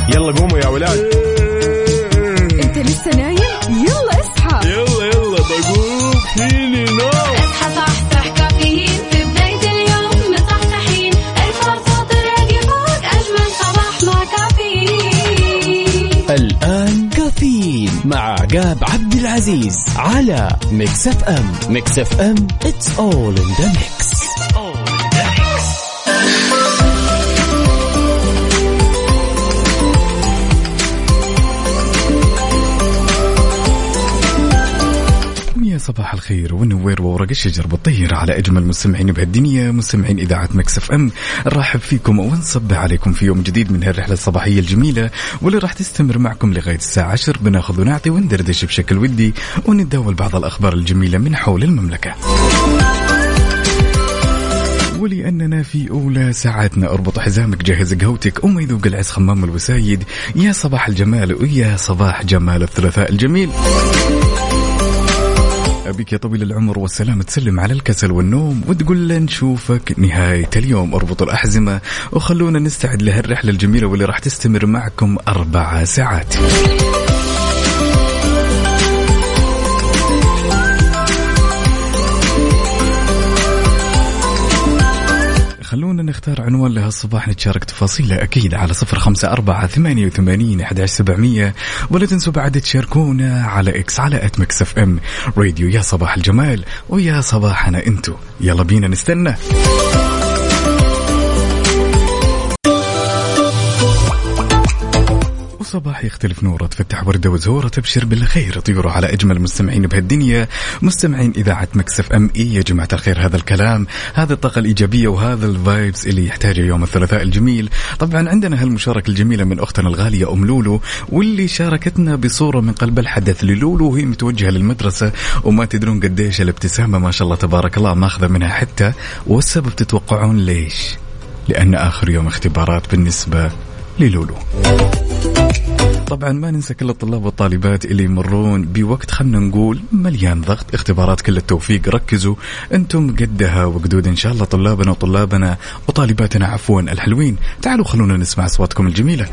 يلا قوموا يا ولاد. انت لسه نايم؟ يلا اصحى. يلا بقوم فيني نوم. اصحى صحصح كافيين في بداية اليوم مصحصحين. الفرصة تراقي فوق أجمل صباح مع كافيين. الآن كافيين مع عقاب عبد العزيز على ميكس اف ام. ميكس اف ام it's all in the mix. صباح الخير والنوير وورق الشجر بتطير على أجمل مستمعين بهالدنيا، مستمعين إذاعة ميكس اف ام. نرحب فيكم ونصبح عليكم في يوم جديد من هالرحلة الصباحية الجميلة واللي راح تستمر معكم لغاية الساعة 10. بناخذ ونعطي وندردش بشكل ودي ونتداول بعض الأخبار الجميلة من حول المملكة. ولأننا في أولى ساعاتنا اربط حزامك، جهز قهوتك وما يذوق العز خمام الوسايد. يا صباح الجمال ويا صباح جمال الثلاثاء الجميل. أبيك يا طويل العمر والسلام تسلم على الكسل والنوم وتقول لن نشوفك نهاية اليوم. اربطوا الأحزمة وخلونا نستعد لهالرحلة الجميلة واللي راح تستمر معكم 4 ساعات. خلونا نختار عنوان لهالصباح نتشارك تفاصيله أكيد على 0548811700. ولا تنسوا بعد تشاركونا على إكس على @mixfm راديو. يا صباح الجمال ويا صباحنا انتو. يلا بينا نستنى. صباح يختلف نوره، تفتح وردة وزهورة، تبشر بالخير، طيوروا على أجمل مستمعين بهالدنيا، مستمعين إذاعة ميكس اف ام. يا جماعة الخير، هذا الكلام، هذه الطاقة الإيجابية وهذا الفايبس اللي يحتاجه يوم الثلاثاء الجميل. طبعا عندنا هالمشاركة الجميلة من أختنا الغالية أم لولو، واللي شاركتنا بصورة من قلب الحدث للولو وهي متوجهة للمدرسة، وما تدرون قديش الابتسامة ما شاء الله تبارك الله ماخذة منها حتى. والسبب تتوقعون ليش؟ لأن آخر يوم اختبارات بالنسبة للولو. طبعا ما ننسى كل الطلاب والطالبات اللي يمرون بوقت خلنا نقول مليان ضغط اختبارات. كل التوفيق، ركزوا انتم قدها وقدود ان شاء الله. طلابنا وطالباتنا عفوا الحلوين، تعالوا خلونا نسمع اصواتكم الجميله.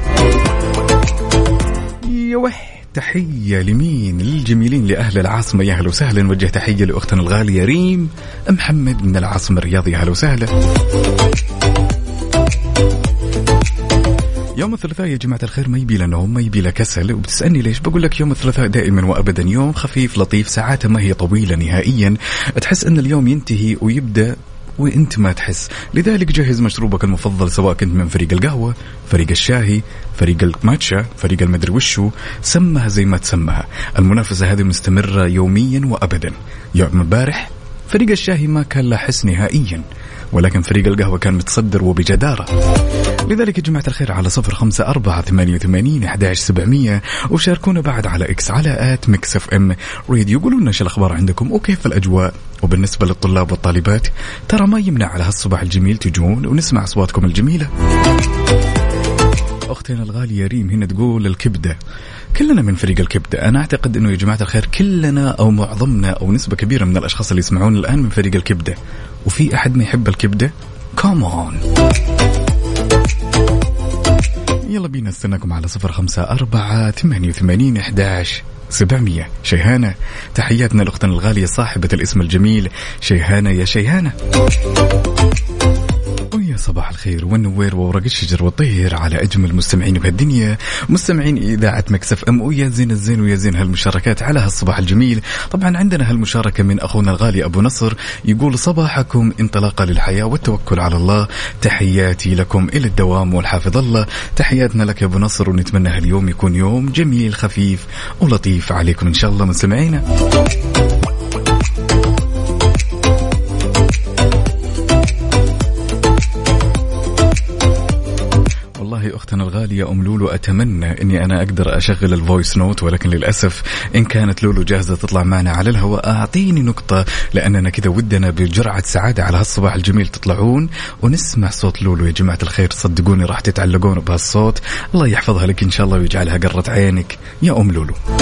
تحية لمين؟ للجميلين لأهل العاصمة، يا هلا وسهلا. نوجه تحية لأختنا الغالية ريم محمد من العاصمة الرياض، يا هلا وسهلا. يوم الثلاثاء يا جماعة الخير ما يبي لنا ما يبي له كسل. وبتسألني ليش؟ بقول لك يوم الثلاثاء دائما وأبدا يوم خفيف لطيف، ساعاته ما هي طويلة نهائيا، تحس أن اليوم ينتهي ويبدأ وانت ما تحس. لذلك جهز مشروبك المفضل، سواء كنت من فريق القهوة، فريق الشاهي، فريق الماتشا، فريق المدري وشو، سمها زي ما تسمها. المنافسة هذه مستمرة يوميا وأبدا. يوم امبارح فريق الشاهي ما كان له حس نهائيا، ولكن فريق القهوة كان متصدر وبجدارة. لذلك يا جماعة الخير على 0548811700 وشاركونا بعد على إكس على @mixfm راديو. قولوا لنا شو الأخبار عندكم وكيف الأجواء. وبالنسبة للطلاب والطالبات ترى ما يمنع على هالصباح الجميل تجون ونسمع أصواتكم الجميلة. أختنا الغالية ريم هنا تقول الكبدة، كلنا من فريق الكبدة. أنا أعتقد أنه يا جماعة الخير كلنا أو معظمنا أو نسبة كبيرة من الأشخاص اللي يسمعون الآن من فريق الكبدة. وفي أحد ما يحب الكبدة؟ كومون. يلا بينا استناكم على 0548811700. شيهانة، تحياتنا لأختنا الغالية صاحبة الاسم الجميل شيهانة. يا شيهانة ويا صباح الخير والنوير وورق الشجر والطير على أجمل مستمعين بهالدنيا، مستمعين إذاعة ميكس اف ام. ويا زين الزين ويا زين هالمشاركات على هالصباح الجميل. طبعا عندنا هالمشاركة من أخونا الغالي أبو نصر، يقول صباحكم انطلاقة للحياة والتوكل على الله، تحياتي لكم إلى الدوام والحافظ الله. تحياتنا لك يا أبو نصر، ونتمنى هاليوم يكون يوم جميل خفيف ولطيف عليكم إن شاء الله مستمعينا. أختنا الغالية أم لولو، أتمنى أني أنا أقدر أشغل الفويس نوت، ولكن للأسف إن كانت لولو جاهزة تطلع معنا على الهواء أعطيني نقطة، لأننا كذا ودنا بجرعة سعادة على هالصباح الجميل تطلعون ونسمع صوت لولو. يا جماعة الخير صدقوني راح تتعلقون بهالصوت، الله يحفظها لك إن شاء الله ويجعلها قرة عينك يا أم لولو.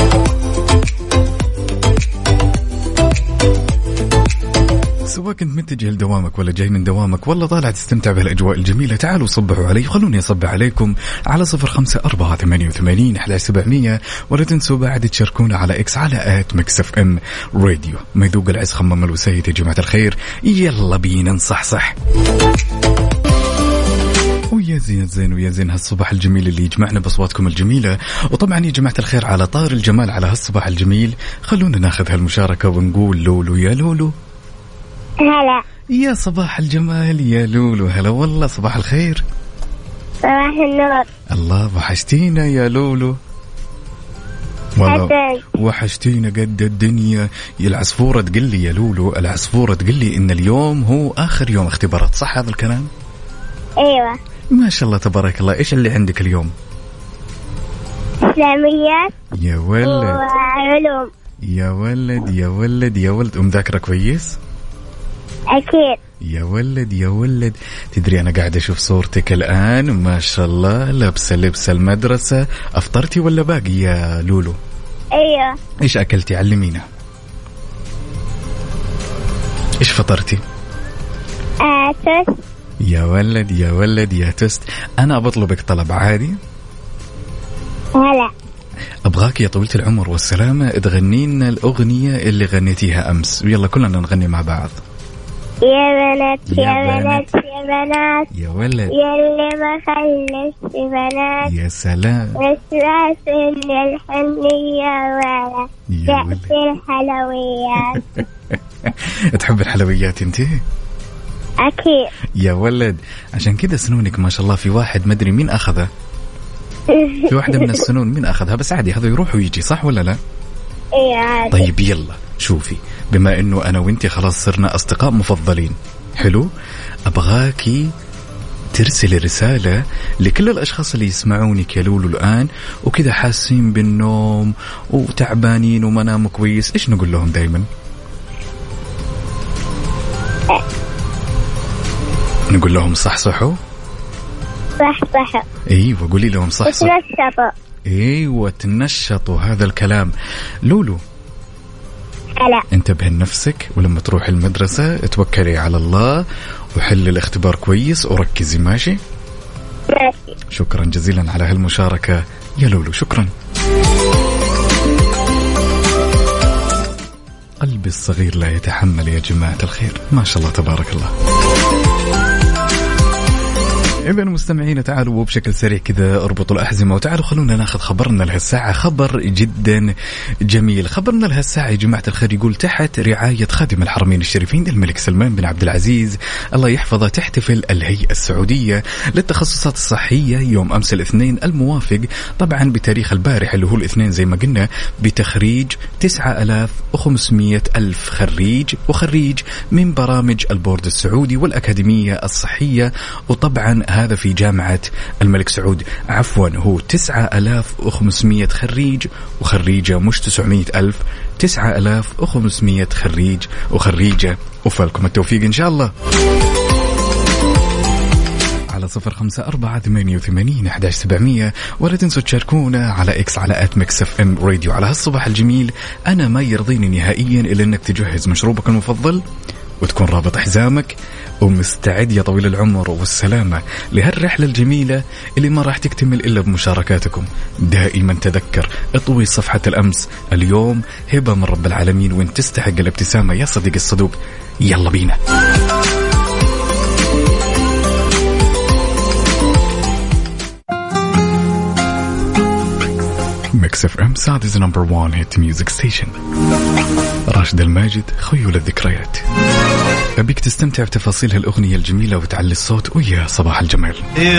سواء كنت متجه لدوامك ولا جاي من دوامك ولا طالع تستمتع بالأجواء الجميلة، تعالوا صبحوا علي، خلوني أصبح عليكم على 0548811700. ولا تنسوا بعد تشاركونا على إكس على @mixfm راديو. ما يذوق العز خمم الوسيد يا جماعة الخير، يلا بينا نصحصح. ويا زين ويا زين هالصباح الجميل اللي يجمعنا بأصواتكم الجميلة. وطبعا يا جماعة الخير على طار الجمال على هالصباح الجميل، خلونا ناخذ هالمشاركة ونقول لولو يا لولو. هلا. يا صباح الجمال يا لولو. هلا والله، صباح الخير. صباح النور. الله وحشتينا يا لولو. والله وحشتينا قد الدنيا. يا العصفورة تقول لي يا لولو، العصفورة تقول لي إن اليوم هو آخر يوم اختبارات، صح هذا الكلام؟ ايوه ما شاء الله تبارك الله. ايش اللي عندك اليوم؟ إسلاميات يا ولد وعلوم. يا ولد يا ولد يا ولد، ومذاكرة كويس؟ أكيد. يا ولد يا ولد، تدري أنا قاعد أشوف صورتك الآن ما شاء الله لابسة لبس المدرسة. أفطرتي ولا باقي يا لولو؟ ايوه. إيش أكلتي؟ علمينا. إيش فطرتي؟ توست. يا ولد يا ولد يا توست. أنا بطلبك طلب عادي. هلا. أبغاك يا طويلة العمر والسلامة تغنينا الأغنية اللي غنيتيها أمس، ويلا كلنا نغني مع بعض. يا بنات يا بنات يا بنات يا ولد يلي ما خلفت بنات. يا سلام. وسواس الحنية ولا تأتي الحلويات. تحب الحلويات انتي؟ أكيد. يا ولد عشان كذا سنونك ما شاء الله. في واحد مدري مين أخذه، في واحدة من السنون مين أخذها، بس عادي هذا يروح ويجي، صح ولا لا؟ إيه عادي. طيب يلا شوفي، بما إنه أنا وإنتي خلاص صرنا أصدقاء مفضلين، حلو، أبغاكي ترسلي رسالة لكل الأشخاص اللي يسمعونك يا لولو الآن وكذا حاسين بالنوم وتعبانين وما ناموا كويس. إيش نقول لهم دايما؟ نقول لهم صحصحوا. صحصحوا. ايوه قولي لهم صحصحوا. تنشطوا. ايوه تنشطوا، هذا الكلام. لولو هلا. انتبه لنفسك، ولما تروح المدرسة توكلي على الله وحل الاختبار كويس وركزي. ماشي؟ ماشي. شكرا جزيلا على هالمشاركة يا لولو، شكرا. قلبي الصغير لا يتحمل يا جماعة الخير، ما شاء الله تبارك الله. إذن مستمعين تعالوا وبشكل سريع كذا اربطوا الأحزمة وتعالوا خلونا ناخذ خبرنا لهالساعة. خبر جدا جميل. خبرنا لهالساعة يا جماعة الخير يقول تحت رعاية خادم الحرمين الشريفين الملك سلمان بن عبد العزيز الله يحفظه، تحتفل الهيئة السعودية للتخصصات الصحية يوم أمس الاثنين الموافق طبعا بتاريخ البارح اللي هو الاثنين زي ما قلنا بتخريج 9,500 ألف خريج وخريج من برامج البورد السعودي والأكاديمية الصحية. وطبعا هذا في جامعة الملك سعود، عفوا هو 9,500 خريج وخريجة مش 900,000، 9,500 خريج وخريجة. وفالكم التوفيق إن شاء الله. على 0548811700. ولا تنسوا تشاركونا على إكس على @mixfm راديو. على هالصباح الجميل أنا ما يرضيني نهائيا إلا أنك تجهز مشروبك المفضل وتكون رابط حزامك ومستعد يا طويل العمر والسلامة لهالرحلة الجميلة اللي ما راح تكتمل إلا بمشاركاتكم. دائما تذكر اطوي صفحة الأمس، اليوم هبة من رب العالمين وانت تستحق الابتسامة يا صديق الصدوق. يلا بينا. ميكس اف ام سعوديز نمبر 1 هيت ميوزك ستيشن. راشد الماجد خيول الذكريات. أبيك تستمتع بتفاصيل هالأغنية الجميلة وتعلي الصوت. ويا صباح الجمال.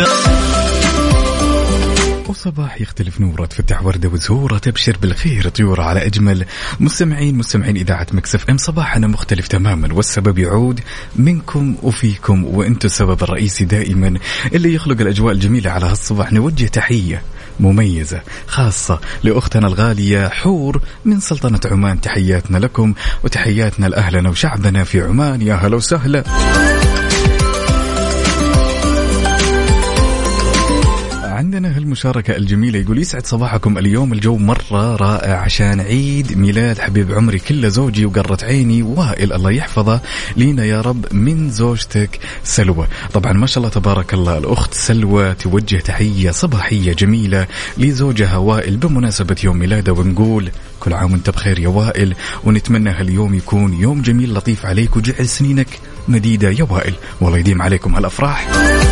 وصباح يختلف نوره، تفتح وردة وزهورة، تبشر بالخير طيورة على أجمل مستمعين إذاعة ميكس اف ام. صباحنا مختلف تماما والسبب يعود منكم وفيكم، وأنتم السبب الرئيسي دائما اللي يخلق الأجواء الجميلة على هالصباح. نوجه تحية مميزة خاصة لأختنا الغالية حور من سلطنة عمان. تحياتنا لكم وتحياتنا لأهلنا وشعبنا في عمان. يا هلا وسهلا. عندنا هالمشاركة الجميلة يقول يسعد صباحكم اليوم، الجو مرة رائع عشان عيد ميلاد حبيب عمري كله زوجي وقرة عيني وائل، الله يحفظه لينا يا رب، من زوجتك سلوى. طبعا ما شاء الله تبارك الله الأخت سلوى توجه تحية صباحية جميلة لزوجها وائل بمناسبة يوم ميلاده، ونقول كل عام وانت بخير يا وائل، ونتمنى هاليوم يكون يوم جميل لطيف عليك وجعل سنينك مديدة يا وائل، والله يديم عليكم هالأفراح.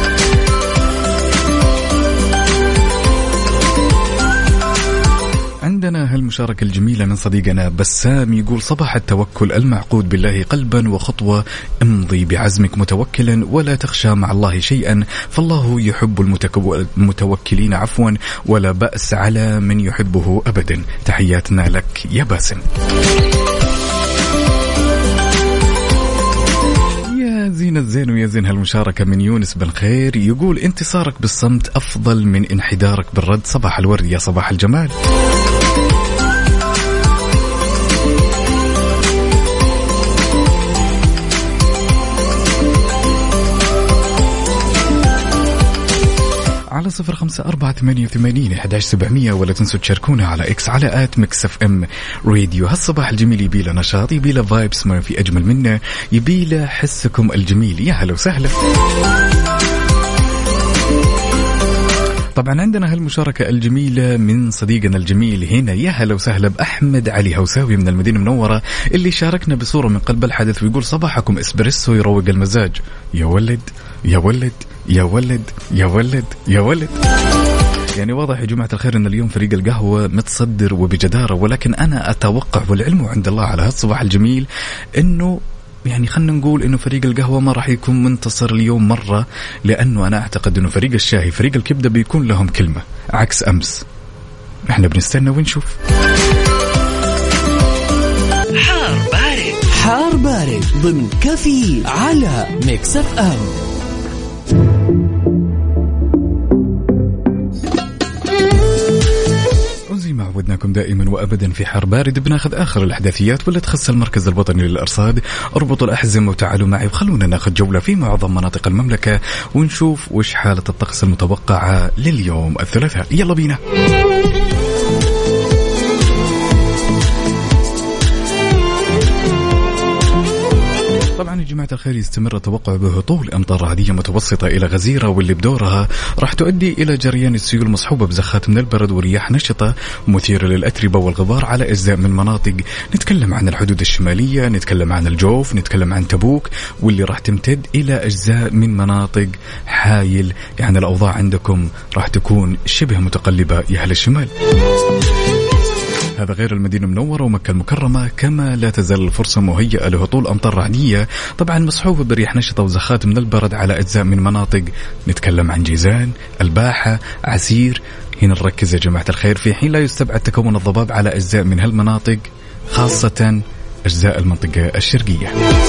عندنا هالمشاركة الجميلة من صديقنا بسام يقول صباح التوكل المعقود بالله قلبا وخطوة، امضي بعزمك متوكلا ولا تخشى مع الله شيئا، فالله يحب المتوكلين عفوا، ولا بأس على من يحبه أبدا. تحياتنا لك يا باسم. زين الزين ويا زين هالمشاركة من يونس بن خير يقول انتصارك بالصمت أفضل من انحدارك بالرد. صباح الورد يا صباح الجمال. على 0548811700 ولا تنسوا تشاركونا على إكس على @mixfm راديو. هالصباح الجميل يبيله نشاط، يبيله فايبس ما في أجمل منه، يبيله حسكم الجميل. يا هلا وسهلا. طبعا عندنا هالمشاركة الجميلة من صديقنا الجميل هنا، يا هلا وسهلا بأحمد علي هوساوي من المدينة المنورة اللي شاركنا بصورة من قلب الحدث، ويقول صباحكم اسبريسو يروق المزاج. يا ولد يا ولد يا ولد يا ولد يا ولد. يعني واضح يا جماعة الخير أن اليوم فريق القهوة متصدر وبجدارة، ولكن أنا أتوقع والعلم عند الله على هالصباح الجميل أنه يعني خلنا نقول أنه فريق القهوة ما راح يكون منتصر اليوم مرة، لأنه أنا أعتقد أنه فريق الشاهي فريق الكبدة بيكون لهم كلمة عكس أمس. احنا بنستنى ونشوف. حار بارد، حار بارد ضمن كفي على ميكس اف ام. وزي ما عودناكم دائما وابدا في حار بارد بناخذ اخر الاحداثيات واللي تخص المركز الوطني للارصاد. اربطوا الاحزمه وتعالوا معي وخلونا ناخذ جوله في معظم مناطق المملكه ونشوف وش حاله الطقس المتوقعه لليوم الثلاثاء. يلا بينا. طبعا يا جماعة الخير يستمر التوقع بهطول أمطار رعدية متوسطة إلى غزيرة، واللي بدورها راح تؤدي إلى جريان السيول مصحوبة بزخات من البرد ورياح نشطة مثيرة للأتربة والغبار على أجزاء من مناطق. نتكلم عن الحدود الشمالية، نتكلم عن الجوف، نتكلم عن تبوك، واللي راح تمتد إلى أجزاء من مناطق حايل. يعني الأوضاع عندكم راح تكون شبه متقلبة يا أهل الشمال. هذا غير المدينة المنورة ومكة المكرمة، كما لا تزال الفرصة مهيئة لهطول أمطار رعدية طبعا مصحوبة برياح نشطة وزخات من البرد على أجزاء من مناطق. نتكلم عن جيزان، الباحة، عسير. هنا نركز يا جماعة الخير في حين لا يستبعد تكون الضباب على أجزاء من هالمناطق، خاصة أجزاء المنطقة الشرقية.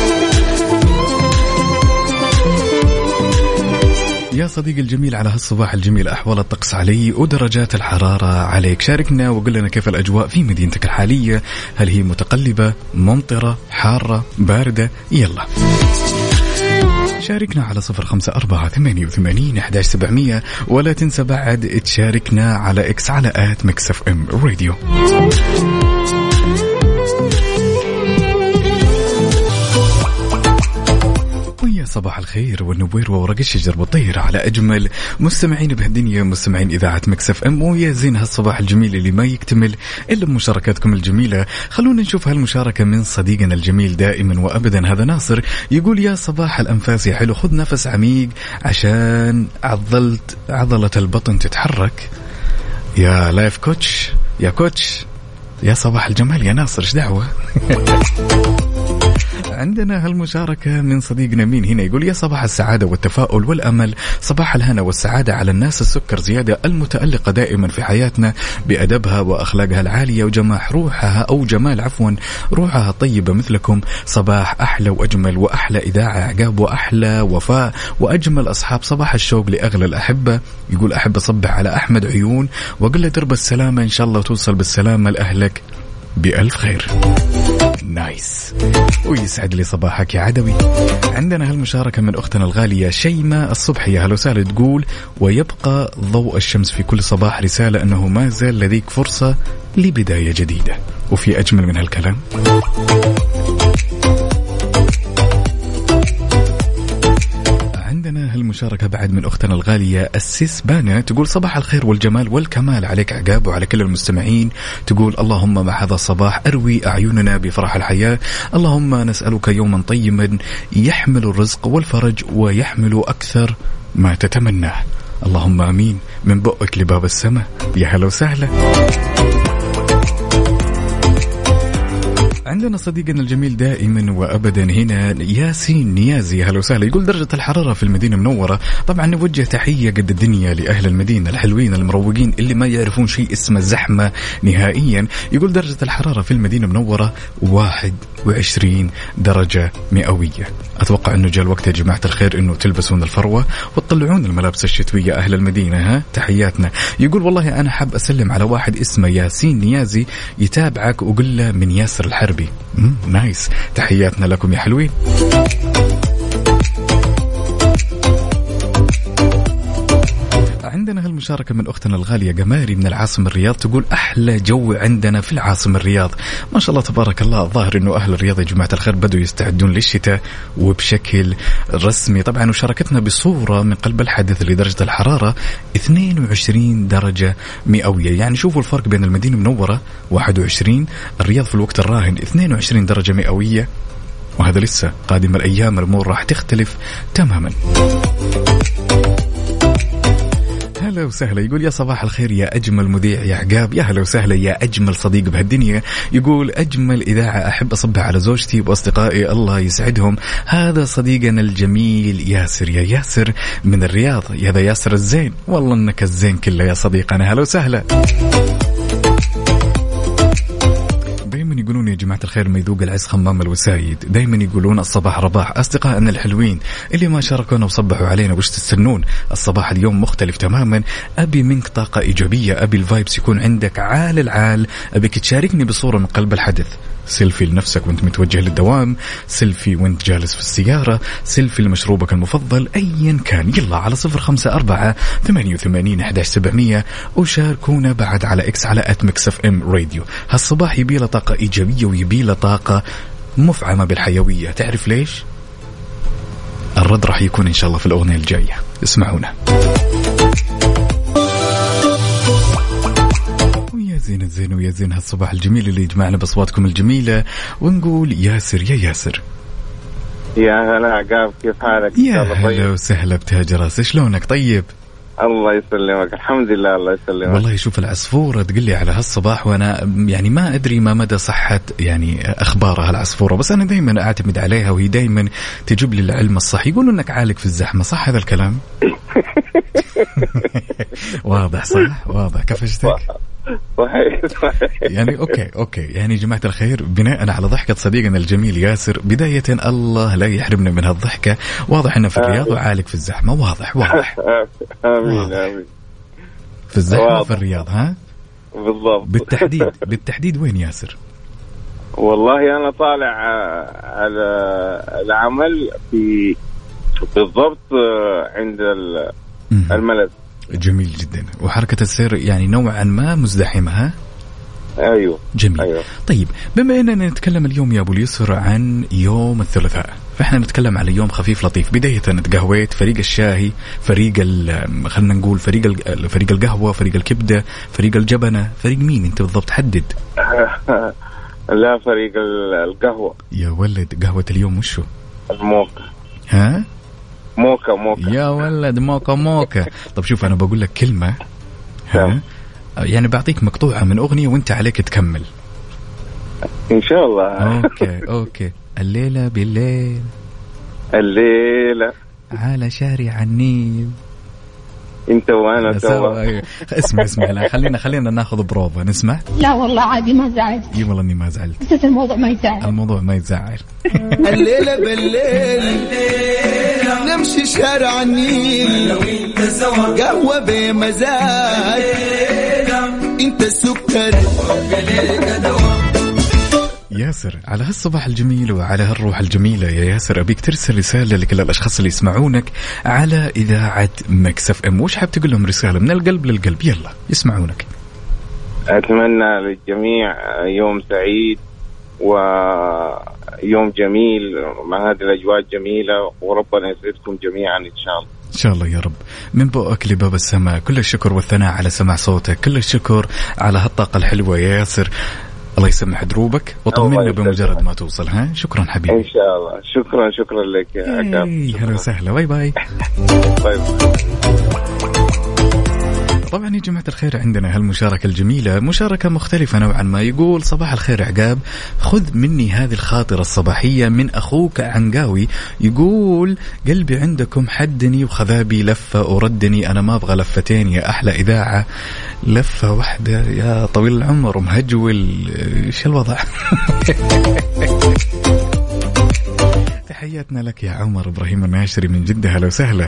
يا صديقي الجميل على هالصباح الجميل أحوال الطقس علي ودرجات الحرارة عليك. شاركنا وقل لنا كيف الأجواء في مدينتك الحالية، هل هي متقلبة، ممطرة، حارة، باردة؟ يلا شاركنا على 0548811700 ولا تنسى بعد تشاركنا على إكس على @mixfm راديو. صباح الخير والنوير وورق الشجر والطير على أجمل مستمعين بهالدنيا، مستمعين إذاعة ميكس اف ام. ويا زين هالصباح الجميل اللي ما يكتمل إلا بمشاركاتكم الجميلة. خلونا نشوف هالمشاركة من صديقنا الجميل دائما وأبدا، هذا ناصر يقول يا صباح الأنفاس يا حلو، خذ نفس عميق عشان عضلة البطن تتحرك. يا لايف كوتش يا كوتش، يا صباح الجمال يا ناصر، ايش دعوة. عندنا هالمشاركة من صديقنا مين هنا يقول يا صباح السعادة والتفاؤل والأمل، صباح الهنا والسعادة على الناس السكر زيادة المتألقة دائما في حياتنا بأدبها وأخلاقها العالية وجماح روحها أو جمال عفوا روحها الطيبة مثلكم. صباح أحلى وأجمل وأحلى إذاعة عقاب وأحلى وفاء وأجمل أصحاب. صباح الشوق لأغلى الأحبة. يقول أحب أصبح على أحمد عيون وأقول له درب السلامة إن شاء الله توصل بالسلامة لأهلك بألف خير. نايس. ويسعد لي صباحك يا عدوي. عندنا هالمشاركة من أختنا الغالية شيماء الصبحي، هلا وسهلا، تقول ويبقى ضوء الشمس في كل صباح رسالة أنه ما زال لديك فرصة لبداية جديدة. وفي أجمل من هالكلام؟ عندنا هالمشاركة بعد من أختنا الغالية السيسبانة، تقول صباح الخير والجمال والكمال عليك عقاب وعلى كل المستمعين. تقول اللهم مع هذا الصباح أروي أعيننا بفرح الحياة، اللهم نسألك يوما طيبا يحمل الرزق والفرج ويحمل أكثر ما تتمناه، اللهم آمين. من بؤك لباب السماء، يا هلا وسهلا. عندنا صديقنا الجميل دائما وأبدا هنا ياسين نيازي، هلا وسهلا، يقول درجة الحرارة في المدينة منورة. طبعا نوجه تحية قد الدنيا لأهل المدينة الحلوين المروقين اللي ما يعرفون شيء اسمه زحمة نهائيا. يقول درجة الحرارة في المدينة منورة 21 درجة مئوية. أتوقع أنه جاء الوقت يا جماعة الخير أنه تلبسون الفروة وتطلعون الملابس الشتوية أهل المدينة. ها تحياتنا. يقول والله أنا حاب أسلم على واحد اسمه ياسين نيازي يتابعك وقل له من ياسر الحربي. نايس، تحياتنا لكم يا حلوين. عندنا هالمشاركة من أختنا الغالية قماري من العاصمة الرياض، تقول أحلى جو عندنا في العاصمة الرياض، ما شاء الله تبارك الله. ظاهر أنه أهل الرياض يا جماعة الخير بدوا يستعدون للشتاء وبشكل رسمي. طبعا وشاركتنا بصورة من قلب الحدث لدرجة الحرارة 22 درجة مئوية. يعني شوفوا الفرق بين المدينة المنورة 21، الرياض في الوقت الراهن 22 درجة مئوية. وهذا لسه قادم الأيام، الأمور راح تختلف تماما. هلا وسهلا، يقول يا صباح الخير يا أجمل مذيع يا عقاب، يا هلا وسهلا يا أجمل صديق بهالدنيا. يقول أجمل إذاعة، أحب أصبح على زوجتي وأصدقائي الله يسعدهم. هذا صديقنا الجميل ياسر، يا ياسر من الرياض، يا هذا ياسر الزين، والله إنك الزين كله يا صديقنا. هلا وسهلا. دايما يقولون يا جماعة الخير ما يذوق العز خمام الوسايد، دايما يقولون الصباح رباح. أصدقائنا الحلوين اللي ما شاركونا وصبحوا علينا وش تستنون؟ الصباح اليوم مختلف تماما. أبي منك طاقة إيجابية، أبي الفايبس يكون عندك عال العال، أبيك تشاركني بصورة من قلب الحدث. سيلفي لنفسك وانت متوجه للدوام، سيلفي وانت جالس في السيارة، سيلفي لمشروبك المفضل، أيا كان. يلا على 0548811700 وشاركونا بعد على إكس على @mixfm راديو. هالصباح يبي له طاقة إيجابية ويبي له طاقة مفعمة بالحيوية. تعرف ليش؟ الرد راح يكون إن شاء الله في الأغنية الجاية، اسمعونا. زين الزين ويا زين هالصباح الجميل اللي يجمعنا بأصواتكم الجميلة، ونقول ياسر يا ياسر. يا هلا عقاب، كيف حالك؟ يا هلا وسهلا بتاج راس، شلونك؟ طيب الله يسلمك، الحمد لله الله يسلمك. والله شوف العصفورة تقول لي على هالصباح، وأنا يعني ما أدري ما مدى صحة يعني أخبارها العصفورة، بس أنا دايما أعتمد عليها وهي دايما تجيب لي العلم الصح. يقولوا أنك عالق في الزحمة، صح هذا الكلام؟ واضح صح؟ واضح. كفشتك؟ صحيح. يعني أوكي يعني جماعة الخير، بناء على ضحكة صديقنا الجميل ياسر، بداية الله لا يحرمنا من هالضحكة. واضح أنه في الرياض وعالق في الزحمة، واضح. آمين آمين. في الزحمة في الرياض، ها؟ بالضبط. بالتحديد وين ياسر؟ والله أنا طالع على العمل في بالضبط عند الملز. جميل جدا. وحركة السير يعني نوعا ما مزدحمة، ها؟ أيوه جميل. أيوه. طيب بما أننا نتكلم اليوم يا أبو اليسر عن يوم الثلاثاء، فإحنا نتكلم على يوم خفيف لطيف. بداية تقهويت، فريق الشاهي، فريق خلنا نقول فريق القهوة، فريق الكبدة، فريق الجبنة، فريق مين أنت بالضبط؟ حدد. لا فريق القهوة. يا ولد قهوة اليوم وشو؟ الموكا. ها؟ موكا. يا ولد موكا. طب شوف أنا بقول لك كلمة، ها؟ يعني بعطيك مقطوعة من أغنية وانت عليك تكمل إن شاء الله. أوكي. الليلة بالليل، الليلة على شارع النيل، انت وانا سوا. اسمع لا خلينا ناخذ بروفا نسمع. لا والله عادي ما زعلت. اي والله اني ما زعلت. بس الموضوع ما يزعل. الليلة بالليل نمشي شارع النيل، قهوة بمزاج، انت السكر. ياسر على هالصباح الجميل وعلى هالروح الجميلة يا ياسر، أبيك ترسل رسالة لكل الأشخاص اللي يسمعونك على إذاعة ميكس اف ام. وش حاب تقول لهم رسالة من القلب للقلب؟ يلا يسمعونك. أتمنى للجميع يوم سعيد ويوم جميل مع هذه الأجواء الجميلة، وربنا يسعدكم جميعا إن شاء الله. إن شاء الله يا رب. من بؤك لباب السماء، كل الشكر والثناء على سماع صوتك، كل الشكر على هالطاقة الحلوة يا ياسر. الله يسمح دروبك وطمنا بمجرد ما توصل. ها شكرا حبيبي. إن شاء الله. شكرا لك يا عقاب. هلا وسهلا. باي باي. باي. طبعا يا جماعة الخير عندنا هالمشاركة الجميلة، مشاركة مختلفة نوعا ما. يقول صباح الخير عقاب، خذ مني هذه الخاطرة الصباحية من أخوك عنقاوي. يقول قلبي عندكم حدني وخذابي لفة وردني، أنا ما أبغى لفتين يا أحلى إذاعة، لفة واحدة يا طويل العمر ومهجول. إيش الوضع؟ تحياتنا لك يا عمر إبراهيم الناشري من جدة. هلا وسهلا.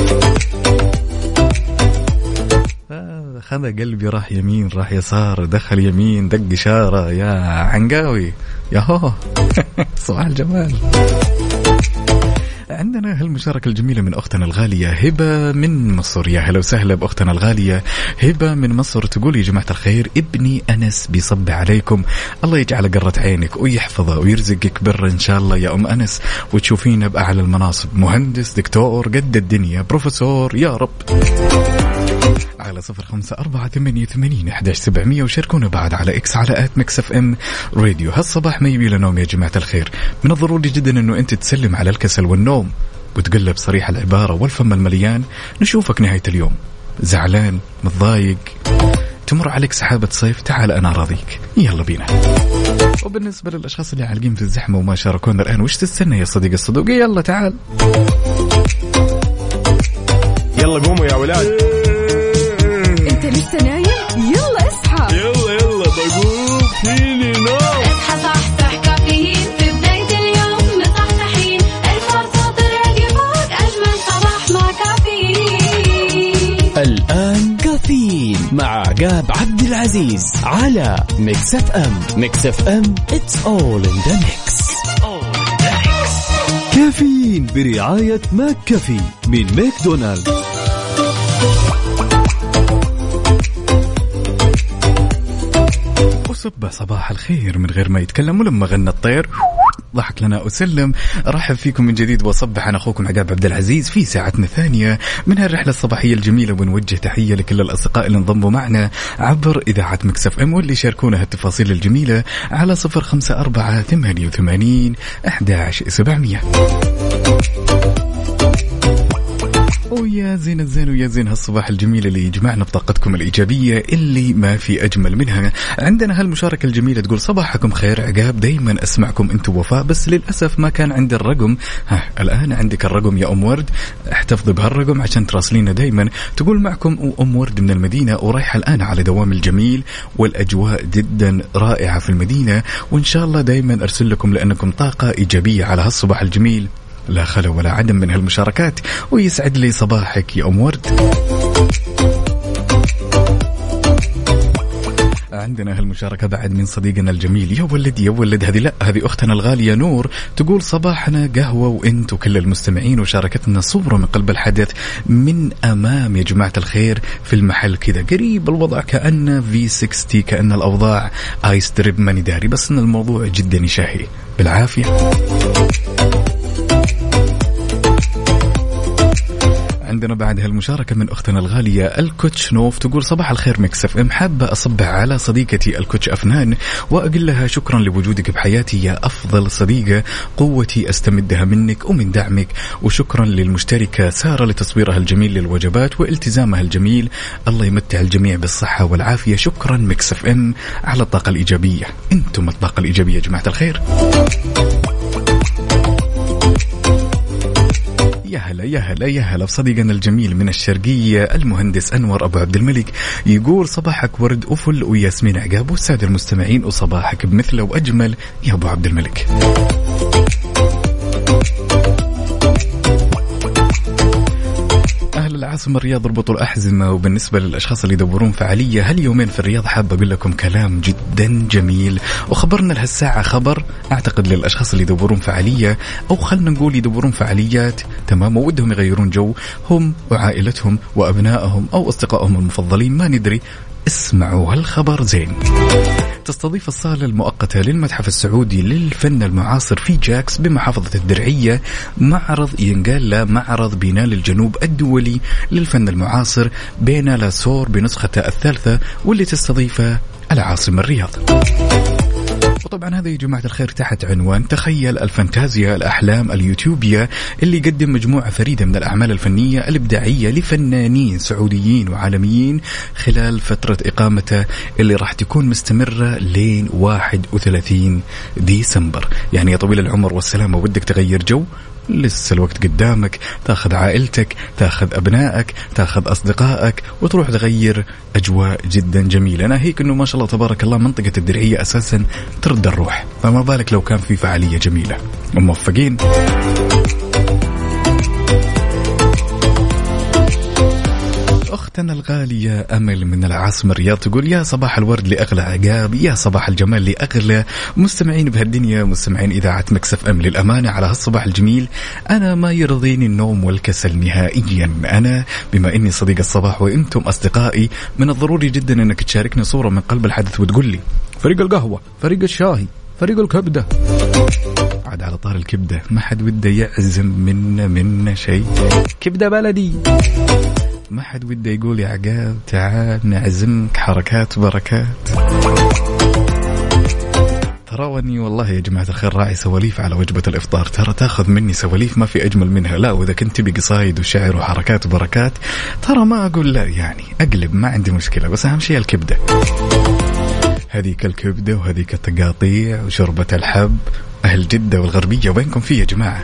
خذ قلبي راح يمين راح يسار، دخل يمين دق إشارة يا عنقاوي يا هو. صباح الجمال. عندنا هالمشاركة الجميلة من أختنا الغالية هبة من مصر. يا هلا وسهلا بأختنا الغالية هبة من مصر. تقول يا جماعة الخير ابني أنس بيصب عليكم، الله يجعل قرة عينك ويحفظه ويرزقك بر إن شاء الله يا أم أنس، وتشوفينا بأعلى المناصب، مهندس دكتور قد الدنيا بروفيسور يا رب. على 0548811700 وشاركونا بعد على إكس على @mixfm راديو. هالصباح ما يبي لنوم يا جماعة الخير، من الضروري جدا أنه أنت تسلم على الكسل والنوم وتقلب صريح العبارة والفم المليان. نشوفك نهاية اليوم زعلان متضايق، تمر عليك سحابة صيف، تعال أنا راضيك، يلا بينا. وبالنسبة للأشخاص اللي عالقين في الزحمة وما شاركونا الآن، وش تستنى يا صديق الصدوقي؟ يلا تعال، يلا قوموا يا ولاد. انت لسه نايم؟ يلا اصحى. يلا بقوم فيني نوم. اصحى صحصح كافيين في بداية اليوم مصحصحين، الفرصة تراقي فوق أجمل صباح مع كافيين. الآن كافيين مع عقاب عبد العزيز على ميكس اف ام. ميكس اف ام it's all in the mix. كافيين برعاية ماك كافي من ماكدونالدز. وصبح صباح الخير من غير ما يتكلم، ولما غنى الطير ضحك لنا أسلم. رحب فيكم من جديد وصبح أنا أخوكم عقاب عبد العزيز في ساعتنا الثانية من هالرحلة الصباحية الجميلة، ونوجه تحية لكل الأصدقاء اللي انضموا معنا عبر إذاعة ميكس اف ام واللي شاركونا هالتفاصيل الجميلة على 0548811700. ويا زين الزين ويا زين هالصباح الجميل اللي يجمعنا بطاقتكم الإيجابية اللي ما في أجمل منها. عندنا هالمشاركة الجميلة تقول صباحكم خير عقاب، دايما أسمعكم أنتم وفاء، بس للأسف ما كان عندي الرقم. الآن عندك الرقم يا أم ورد، احتفظي بهالرقم عشان تراسلينا دايما. تقول معكم أم ورد من المدينة ورايحة الآن على دوام الجميل، والأجواء جدا رائعة في المدينة، وإن شاء الله دايما أرسل لكم لأنكم طاقة إيجابية على هالصباح الجميل، لا خلا ولا عدم من هالمشاركات، ويسعد لي صباحك يا أم ورد. عندنا هالمشاركة بعد من صديقنا الجميل يا ولد هذه أختنا الغالية نور. تقول صباحنا قهوة وإنت وكل المستمعين، وشاركتنا صورة من قلب الحدث من أمام يا جماعة الخير في المحل كذا قريب الوضع كأنه V60، كأن الأوضاع آيس تريب، ماني داري، بس إن الموضوع جدا يشهي بالعافية. عندنا بعد هالمشاركة من أختنا الغالية الكوتش نوف. تقول صباح الخير ميكس اف ام، حابة أصبح على صديقتي الكوتش أفنان وأقول لها شكرا لوجودك بحياتي يا أفضل صديقة، قوتي أستمدها منك ومن دعمك، وشكرا للمشتركة سارة لتصويرها الجميل للوجبات والتزامها الجميل، الله يمتع الجميع بالصحة والعافية. شكرا ميكس اف ام على الطاقة الإيجابية، أنتم الطاقة الإيجابية يا جماعة الخير. يا هلا بصديقنا الجميل من الشرقية المهندس أنور أبو عبد الملك. يقول صباحك ورد أفل وياسمين عقاب والسادة المستمعين، وصباحك بمثله وأجمل يا أبو عبد الملك. العاصمة الرياض اربطوا الأحزمة. وبالنسبة للأشخاص اللي يدورون فعالية هاليومين في الرياض حابة أقول لكم كلام جدا جميل. وخبرنا لهالساعة خبر أعتقد للأشخاص اللي يدورون فعالية أو خلنا نقول يدورون فعاليات تمام وودهم يغيرون جو هم وعائلتهم وأبنائهم أو أصدقائهم المفضلين ما ندري. اسمعوا هالخبر زين. تستضيف الصالة المؤقتة للمتحف السعودي للفن المعاصر في جاكس بمحافظة الدرعية معرض ينقال له معرض بينال الجنوب الدولي للفن المعاصر بينالا سور بنسخته الثالثة واللي تستضيفه العاصمة الرياض. وطبعا هذا يا جماعة الخير تحت عنوان تخيل الفانتازيا الأحلام اليوتيوبيا اللي يقدم مجموعة فريدة من الأعمال الفنية الإبداعية لفنانين سعوديين وعالميين خلال فترة إقامته اللي راح تكون مستمرة لين 31 ديسمبر. يعني يا طويل العمر والسلامة ودك تغير جو؟ لسه الوقت قدامك، تاخذ عائلتك، تاخذ أبنائك، تاخذ أصدقائك وتروح تغير أجواء جدا جميلة. أنا هيك أنه ما شاء الله تبارك الله منطقة الدرعية أساسا ترد الروح، فما بالك لو كان في فعالية جميلة. موفقين. أختنا الغالية أمل من العاصمة الرياض تقول يا صباح الورد لأغلى عقاب، يا صباح الجمال لأغلى مستمعين بهالدنيا، مستمعين إذاعة مكس اف ام. للأمانة على هالصباح الجميل أنا ما يرضيني النوم والكسل نهائيا. أنا بما إني صديق الصباح وإنتم أصدقائي من الضروري جدا أنك تشاركنا صورة من قلب الحدث وتقول لي فريق القهوة، فريق الشاهي، فريق الكبدة. عاد على طار الكبدة ما حد وده يعزم منا شيء، كبدة بلدي ما حد وده يقول يا عقاب تعال نعزمك حركات بركات. تروني والله يا جماعة الخير راعي سواليف على وجبة الإفطار، ترى تاخذ مني سواليف ما في أجمل منها. لا وإذا كنت بقصايد وشعر وحركات وبركات ترى ما أقول لا، يعني أقلب ما عندي مشكلة، بس أهم شيء الكبدة. هذيك الكبدة وهذيك التقاطيع وشربة الحب. أهل جدة والغربية وينكم فيه يا جماعة؟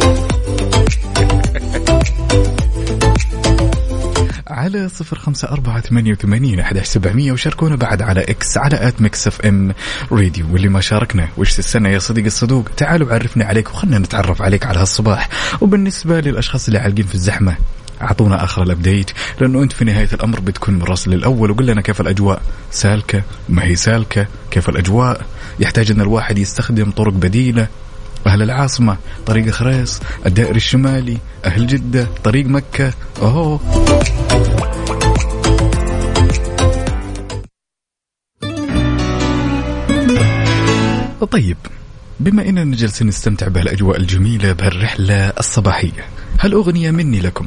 على 0548811700 وشاركونا بعد على إكس على @mixfm راديو. واللي ما شاركنا وش السنة يا صديق الصدوق تعالوا عرفنا عليك وخلنا نتعرف عليك على هالصباح. وبالنسبة للأشخاص اللي عالقين في الزحمة أعطونا آخر الأبديت، لأنه أنت في نهاية الأمر بتكون مراسل الأول وقل لنا كيف الأجواء، سالكة ما هي سالكة، كيف الأجواء، يحتاج أن الواحد يستخدم طرق بديلة. أهل العاصمة طريق خريص، الدائري الشمالي، أهل جدة طريق مكة. أوه طيب بما إننا جالسين نستمتع بهالأجواء الجميلة بهالرحلة الصباحية، هالأغنية مني لكم